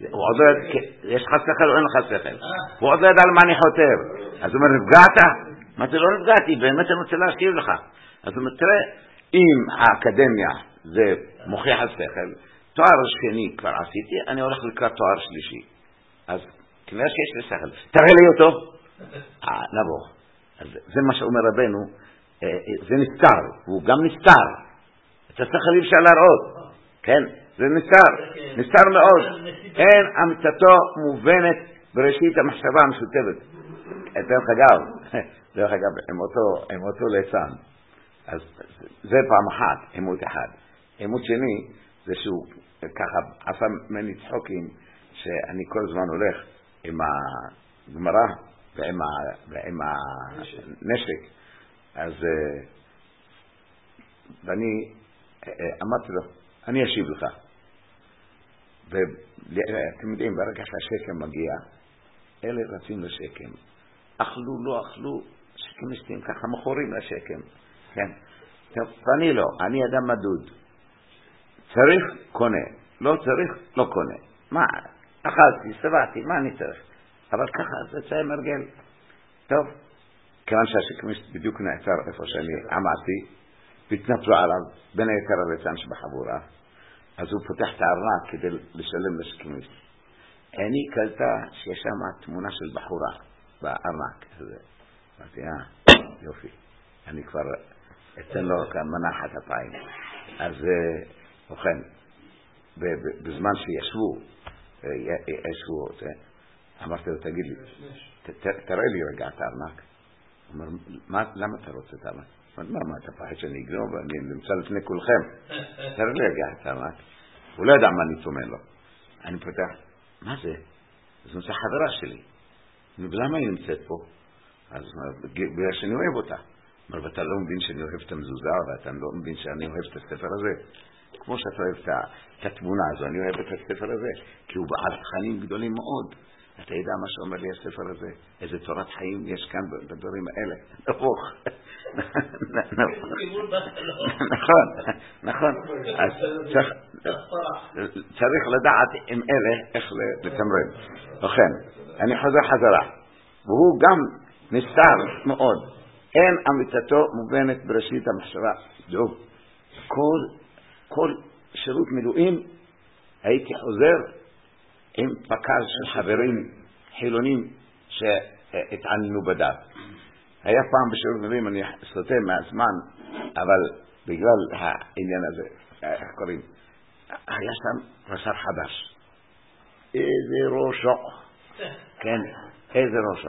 יש לך שכל או אין לך שכל? הוא עוד לא ידע על מה אני חותר. אז הוא אומר, נפגעת? אמרתי, לא נפגעתי, באמת אני רוצה להשכיב לך. אז הוא אומר, תראה, אם האקדמיה זה מוכיח על שכל, תואר שני כבר עשיתי, אני הולך לקראת תואר שלישי. אז כנראה שיש לי שכל. תראה לי אותו. נבוא. אז זה מה שאומר רבנו, זה נסתר, והוא גם נסתר. את השכל אי אפשר להראות. כן, זה נסתר מאוד. אין אמיתתו מובנת בראשית המחשבה המשותפת. דרך אגב, הם אותו ליצן. אז זה פעם אחת, עימות אחד. עימות שני, זה שהוא ככה עשה מני צחוקים, שאני כל הזמן הולך עם הגמרא ועם הנשק. אז ואני אמרתי לו, אני אשיב לך. ואתם יודעים, ברגע שהשקם מגיע, אלה רצים לשקם. אכלו, לא אכלו, שקמיסטים ככה מכורים לשקם. כן. ואני לא, אני אדם מדוד. צריך, קונה. לא צריך, לא קונה. מה? אכלתי, שבעתי, מה אני צריך? אבל ככה, זה צעי מרגל. טוב. כיוון שהשקמיסט בדיוק נעצר איפה שאני עמדתי, והתנפלו עליו, בין היתר הליצן שבחבורה, אז הוא פותח את הארנק כדי לשלם לשקמיסט. אני קלטה שיש שם תמונה של בחורה בארנק. אמרתי, יופי. אני כבר אתן לו מנחת הפעמים. אז ובכן, בזמן שישבו, אמרתי לו, תגיד לי, תראה לי רגע את הארנק. הוא אומר, למה אתה רוצה את הארנק? מה, אתה פחד שאני אגנוב? אני נמצא לפני כולכם. תראה לי רגע את הארנק. הוא לא ידע מה אני צומן לו. אני פותח, מה זה? זו חברה שלי. ולמה היא נמצאת פה? אז בגלל שאני אוהב אותה. אבל אתה לא מבין שאני אוהב את המזוזה, ואתה לא מבין שאני אוהב את הספר הזה. כמו שאתה אוהב את התמונה הזו, אני אוהב את הספר הזה, כי הוא בעל תכנים גדולים מאוד. אתה יודע מה שאומר לי הספר הזה? איזה תורת חיים יש כאן בדברים האלה. נכון. אז צריך לדעת עם אלה איך לתמרן. לכן, אני חוזר חזרה. והוא גם נסתר מאוד. אין אמיתתו מובנת בראשית המחשבה. כל שירות מילואים הייתי חוזר עם פקז של חברים חילונים שהתעניינו בדת. היה פעם בשירות מילואים, אני סוטה מהזמן, אבל בגלל העניין הזה, איך קוראים? היה שם רס"ר חדש. איזה ראשו. כן, איזה ראשו.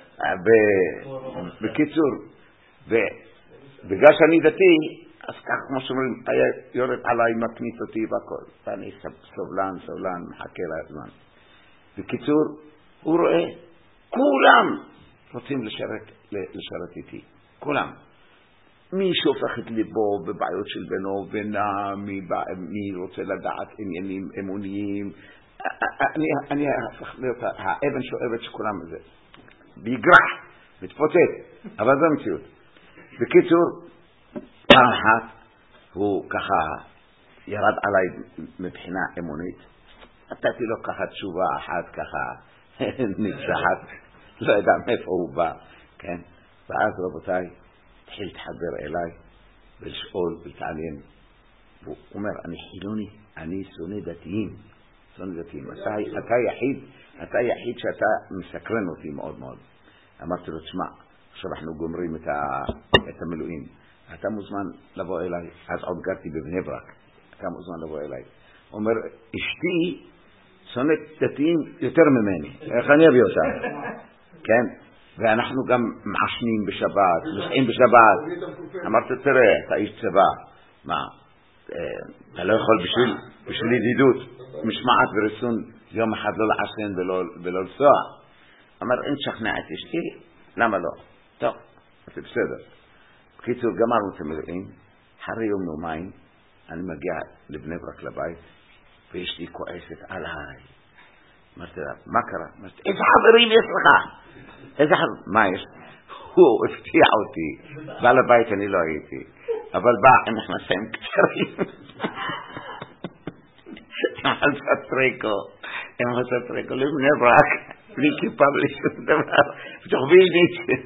בקיצור, בגלל שאני דתי, אז כך כמו שאומרים, היה יורד עליי, מקנית אותי והכל. ואני סובלן, מחכה לזמן. בקיצור, הוא רואה, כולם רוצים לשרת איתי. כולם. מי שופך את ליבו בבעיות של בינו ובינה, מי רוצה לדעת עניינים אמוניים. אני הפך להיות האבן שואבת שכולם זה. ביגרח, מתפוצץ. אבל זו המציאות. בקיצור, פעם אחת הוא ככה ירד עליי מבחינה אמונית. נתתי לו ככה תשובה אחת ככה נצחת. לא יודע מאיפה הוא בא. כן? ואז רבותיי, התחיל להתחבר אליי ולשאול ולהתעניין. הוא אומר, אני חילוני, אני שונא דתיים. אתה יחיד שאתה מסקרן אותי מאוד מאוד. אמרתי לו, תשמע, עכשיו אנחנו גומרים את המילואים. אתה מוזמן לבוא אליי. אז עוד גרתי בבני ברק. אתה מוזמן לבוא אליי. הוא אומר, אשתי שונאת דתיים יותר ממני. איך אני אביא אותה? כן? ואנחנו גם מעשנים בשבת, נוסעים בשבת. אמרתי, תראה, אתה איש צבא. מה? אתה לא יכול בשביל ידידות, משמעת וריסון, יום אחד לא לעשן ולא לנסוע. אמר, אין שכנע את אשתי, למה לא? טוב, זה בסדר. בקיצור, גמרנו את המילואים, אחרי יום יומיים, אני מגיע לבני ברק לבית, ואשתי כועסת עליי. אמרתי לה, מה קרה? אמרתי, איזה חברים יש לך? איזה חברים? מה יש? הוא הפתיע אותי. בעל הבית אני לא הייתי. אבל בא, הם נכנסים קצרים. הם עשו טריקו לבני ברק, בלי כיפה, בלי שום דבר. ותוכבילנית.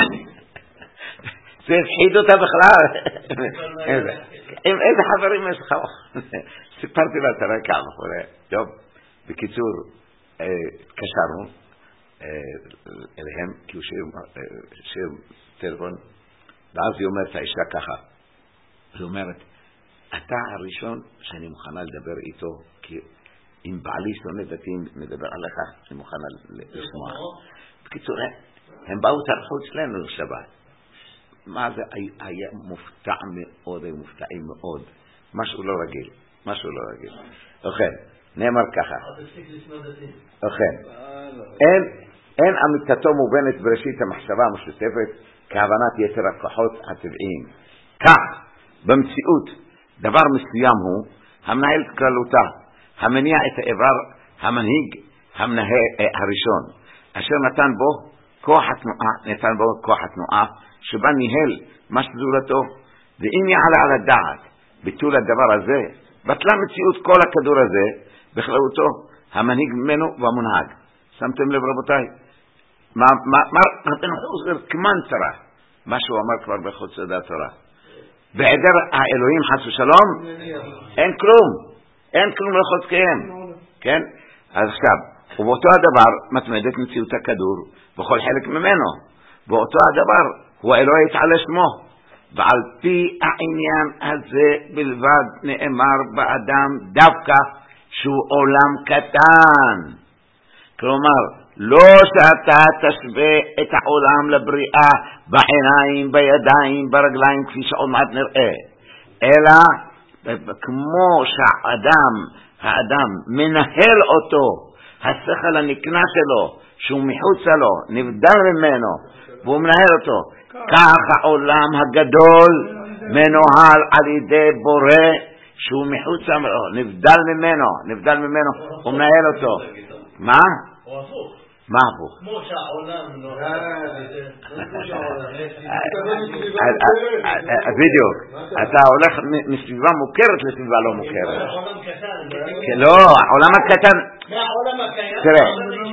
זה הפחיד אותה בכלל. איזה חברים יש לך? סיפרתי לה את הרקע וכו'. טוב, בקיצור, התקשרנו אליהם, כי הוא שיר טלפון, ואז היא אומרת, האישה ככה, היא אומרת, אתה הראשון שאני מוכנה לדבר איתו, כי אם בעלי שונא דתיים מדבר עליך, אני מוכנה לשמוע. בקיצור, הם באו תרחו אצלנו לשבת. מה זה? היה מופתע מאוד, היו מופתעים מאוד. משהו לא רגיל, משהו לא רגיל. אוכל, נאמר ככה. אוכל, אין אמיתתו מובנת בראשית המחשבה המשותפת כהבנת יתר הכוחות הטבעיים. כך, במציאות, דבר מסוים הוא המנהל את כללותה, המניע את האיבר, המנהיג, המנהל הראשון, אשר נתן בו כוח התנועה, שבה ניהל מה שזולתו, ואם יעלה על הדעת ביטול הדבר הזה, בטלה מציאות כל הכדור הזה, בכללותו, המנהיג ממנו והמונהג. שמתם לב רבותיי? מה רבנו חוזר כמנטרה, מה שהוא אמר כבר בחוץ צדה תורה. בהיעדר האלוהים חס ושלום, אין כלום לא יכול להתקיים. כן? אז עכשיו, ובאותו הדבר מתמדת מציאות הכדור בכל חלק ממנו. באותו הדבר הוא האלוהי יתעלה שמו. ועל פי העניין הזה בלבד נאמר באדם דווקא שהוא עולם קטן. כלומר, לא שאתה תשווה את העולם לבריאה בעיניים, בידיים, ברגליים, כפי שעוד מעט נראה, אלא כמו שהאדם מנהל אותו, השכל הנקנה שלו, שהוא מחוצה לו, נבדל ממנו, והוא מנהל אותו, כך העולם הגדול מנוהל על ידי בורא, שהוא מחוצה לו, נבדל ממנו, הוא מנהל אותו. מה? מה הפוך? כמו שהעולם נוהל. בדיוק. אתה הולך מסביבה מוכרת לסביבה לא מוכרת. העולם קטן. לא, העולם הקטן. מהעולם הקיים. תראה,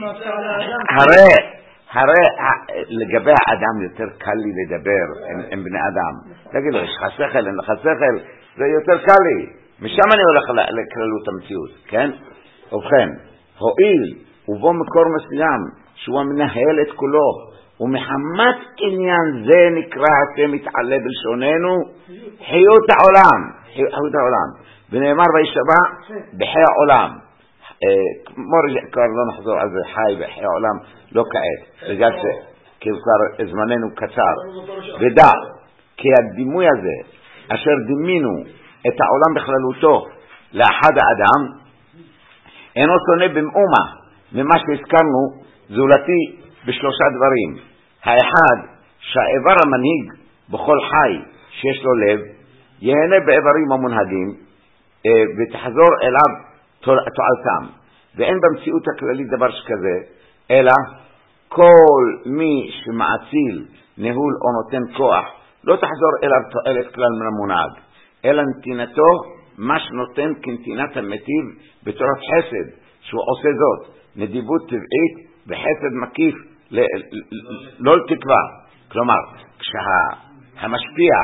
הרי לגבי האדם יותר קל לי לדבר עם בני אדם. תגיד לו, יש לך שכל, אין לך שכל, זה יותר קל לי. משם אני הולך לכללות המציאות, כן? ובכן, הואיל ובו מקור מסוים שהוא המנהל את כולו, ומחמת עניין זה נקרא השם מתעלה בלשוננו חיות העולם, ונאמר וישבע בחי העולם. כבר לא נחזור על זה, חי בחי העולם, לא כעת, בגלל כי כבר זמננו קצר. ודע כי הדימוי הזה אשר דימינו את העולם בכללותו לאחד האדם אינו שונה במאומה ממה שהזכרנו זולתי בשלושה דברים. האחד, שהאיבר המנהיג בכל חי שיש לו לב יהנה באיברים המונהגים ותחזור אליו תועלתם, ואין במציאות הכללית דבר שכזה, אלא כל מי שמעציל ניהול או נותן כוח לא תחזור אליו תועלת כלל מן המונהג, אלא נתינתו מה שנותן כנתינת המטיב בתורת חסד, שהוא עושה זאת נדיבות טבעית וחסד מקיף לא לתקווה. כלומר, כשהמשפיע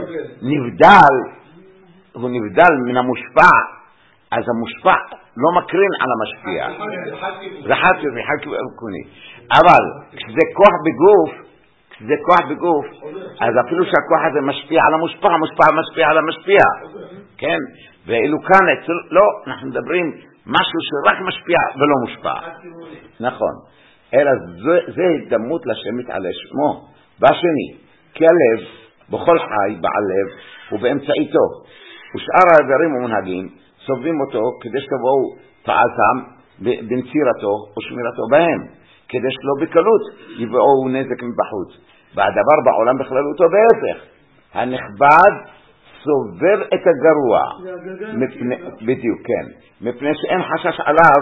הוא נבדל מן המושפע, אז המושפע לא מקרין על המשפיע. זה חלקי ואבקוני. אבל כשזה כוח בגוף, אז אפילו שהכוח הזה משפיע על המושפע, המושפע משפיע על המשפיע. כן? ואילו כאן, לא, אנחנו מדברים משהו שרק משפיע ולא מושפע. נכון. אלא זה התדמות לשם מתעלה שמו. בשני, כי הלב בכל חי בעל לב ובאמצעיתו, ושאר האיברים המונהגים סובבים אותו כדי שתבואו תועלתם בנצירתו ושמירתו בהם, כדי שלא בקלות יבואו נזק מבחוץ. והדבר בעולם בכללותו בהפך, הנכבד סובב את הגרוע, בדיוק, כן, מפני שאין חשש עליו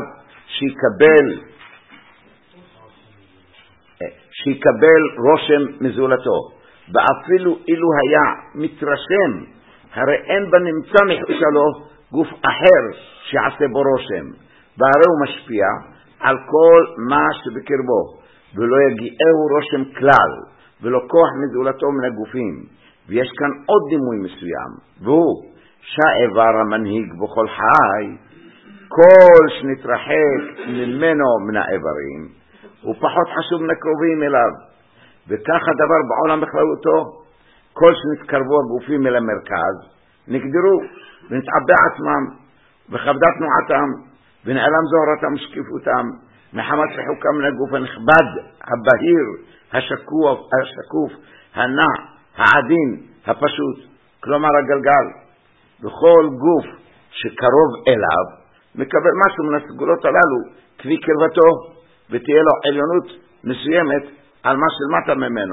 שיקבל רושם מזולתו, ואפילו אילו היה מתרשם, הרי אין בנמצא מחוצה לו גוף אחר שיעשה בו רושם, והרי הוא משפיע על כל מה שבקרבו, ולא יגיעהו רושם כלל, ולא כוח מזולתו מן הגופים. ויש כאן עוד דימוי מסוים, והוא שהאיבר המנהיג בכל חי, כל שנתרחק ממנו מן האיברים, הוא פחות חשוב מן הקרובים אליו. וכך הדבר בעולם בכללותו, כל שנתקרבו הגופים אל המרכז, נגדרו ונתעבה עצמם וכבדה תנועתם ונעלם זוהרתם ושקיפותם מחמת שחוקם לגוף הנכבד, הבהיר, השקוף, הנע, העדין, הפשוט, כלומר הגלגל. בכל גוף שקרוב אליו מקבל משהו מן הסגולות הללו כפי קרבתו, ותהיה לו עליונות מסוימת על מה שלמטה ממנו.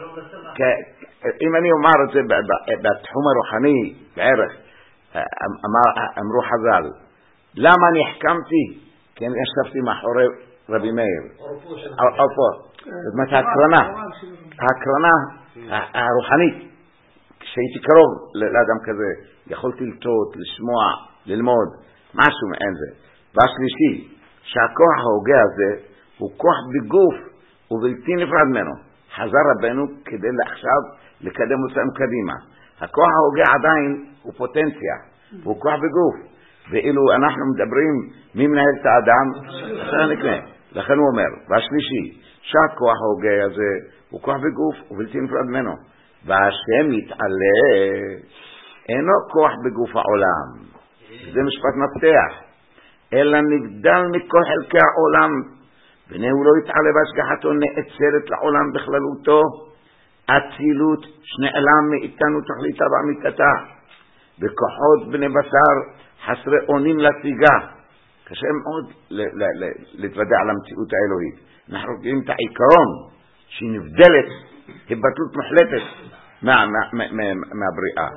אם אני אומר את זה בתחום הרוחני בערך, אמרו חז"ל, למה נחכמתי? כי אני ישבתי מאחורי רבי מאיר. זאת אומרת ההקרנה הרוחנית, כשהייתי קרוב לאדם כזה, יכולתי לטעות, לשמוע, ללמוד, משהו מעין זה. והשלישי, שהכוח ההוגה הזה הוא כוח בגוף ובלתי נפרד ממנו. חזר רבנו כדי עכשיו לקדם אותם קדימה. הכוח ההוגה עדיין הוא פוטנציה, הוא כוח בגוף. ואילו אנחנו מדברים מי מנהל את האדם, לכן הוא אומר. והשלישי, שהכוח ההוגה הזה הוא כוח בגוף ובלתי נפרד ממנו. והשם יתעלה אינו כוח בגוף העולם. זה משפט מפתח. אלא נגדל מכל חלקי העולם, והנה הוא לא יתעלה בהשגחתו, נעצרת לעולם בכללותו, אצילות שנעלם מאיתנו תכליתה באמיתתה, וכוחות בני בשר חסרי אונים להשיגה. קשה מאוד להתוודע על המציאות האלוהית. אנחנו רואים את העיקרון שהיא נבדלת, התבטלות מוחלטת מהבריאה.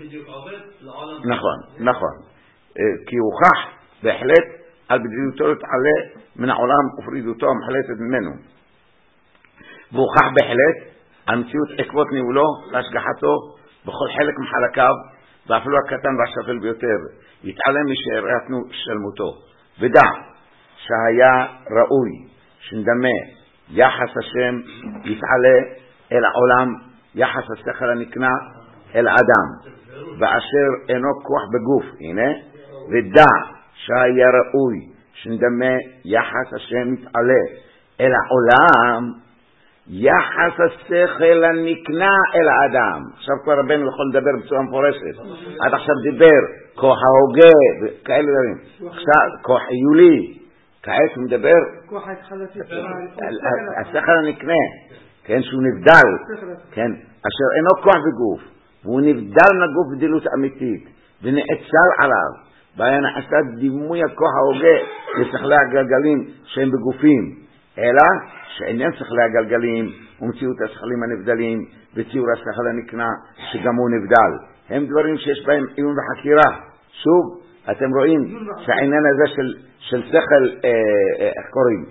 נכון. כי הוכח בהחלט על בדידותו להתעלה מן העולם ופרידותו המחלטת ממנו. והוכח בהחלט על מציאות עקבות ניהולו והשגחתו בכל חלק מחלקיו, ואפילו הקטן והשפל ביותר, יתעלם משארתנו שלמותו. ודע שהיה ראוי שנדמה יחס השם יתעלה אל העולם, יחס השכל הנקנה אל האדם, ואשר אינו כוח בגוף. הנה, ודע שהיה ראוי שנדמה יחס השם יתעלה אל העולם, יחס השכל הנקנה אל האדם. עכשיו כבר רבנו יכול לדבר בצורה מפורשת. עד עכשיו דיבר כוח ההוגה וכאלה דברים. עכשיו כוח עיולי. כעת הוא מדבר כוח ההתחלתי. השכל הנקנה, כן, שהוא נבדל, כן, אשר אינו כוח בגוף, והוא נבדל מהגוף בדילות אמיתית ונאצל עליו. והיה נעשה דימוי הכוח ההוגה לשכלי הגלגלים שהם בגופים, אלא שעניין שכלי הגלגלים ומציאות השכלים הנבדלים וציור השכל הנקנה שגם הוא נבדל, הם דברים שיש בהם עיון וחקירה. שוב, אתם רואים שהעניין הזה של שכל, איך קוראים?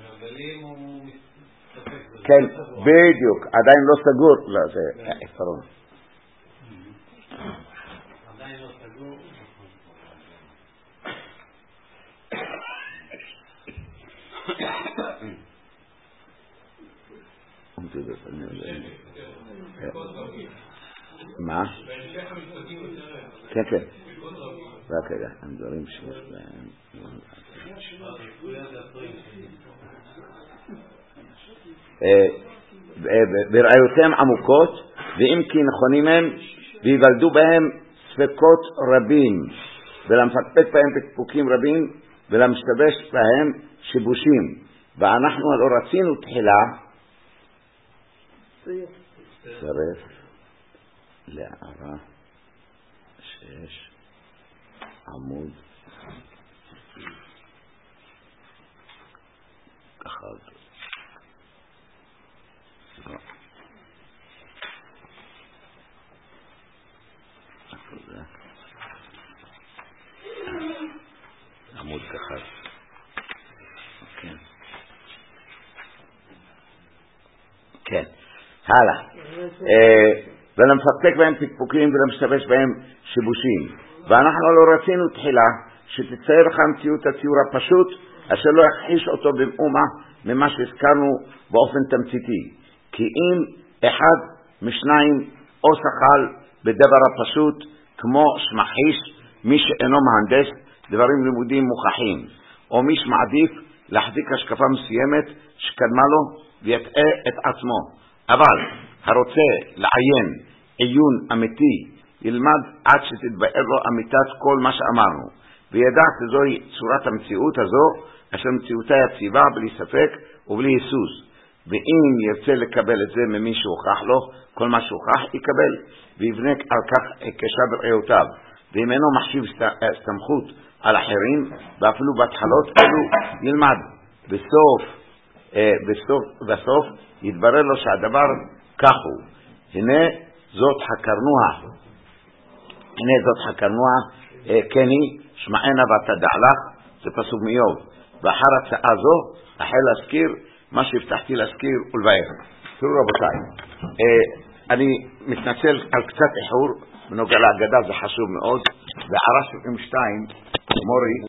כן, בדיוק, עדיין לא סגור. לא, זה עפרון. עדיין לא סגור. מה? כן, כן. רק רגע, הם דברים שיש בהם. בראיותיהם עמוקות, ואם כי נכונים הם, ויוולדו בהם ספקות רבים, ולמפקפק בהם פקפוקים רבים, ולמשתבש בהם שיבושים. ואנחנו הלא רצינו תחילה צרף להערה 6 עמוד אחד. עמוד אחד. כן, הלאה. ולמפקפק בהם פקפוקים ולמשתבש בהם שיבושים. ואנחנו לא רצינו תחילה שתצייר לך מציאות הציור הפשוט, אשר לא יכחיש אותו במאומה ממה שהזכרנו באופן תמציתי. כי אם אחד משניים או שחל בדבר הפשוט, כמו שמחיש מי שאינו מהנדס דברים לימודים מוכחים, או מי שמעדיף להחזיק השקפה מסוימת שקדמה לו ויטעה את עצמו. אבל הרוצה לעיין עיון אמיתי ילמד עד שתתבאר לו אמיתת כל מה שאמרנו, וידע שזוהי צורת המציאות הזו, אשר מציאותה יציבה בלי ספק ובלי היסוס. ואם ירצה לקבל את זה ממי שהוכח לו, כל מה שהוכח יקבל, ויבנה על כך הקשה בראיותיו. ואם אינו מחשיב סמכות על אחרים, ואפילו בהתחלות אלו ילמד. בסוף יתברר לו שהדבר כך הוא. הנה זאת הקרנוע, כן היא, שמענה ותדע לך, זה פסוק מאיוב. ואחר הצעה זו, החל להזכיר מה שהבטחתי להזכיר ולבאר. תראו רבותיי, אני מתנצל על קצת איחור, בנוגע להגדה זה חשוב מאוד, והערה 72, מורי,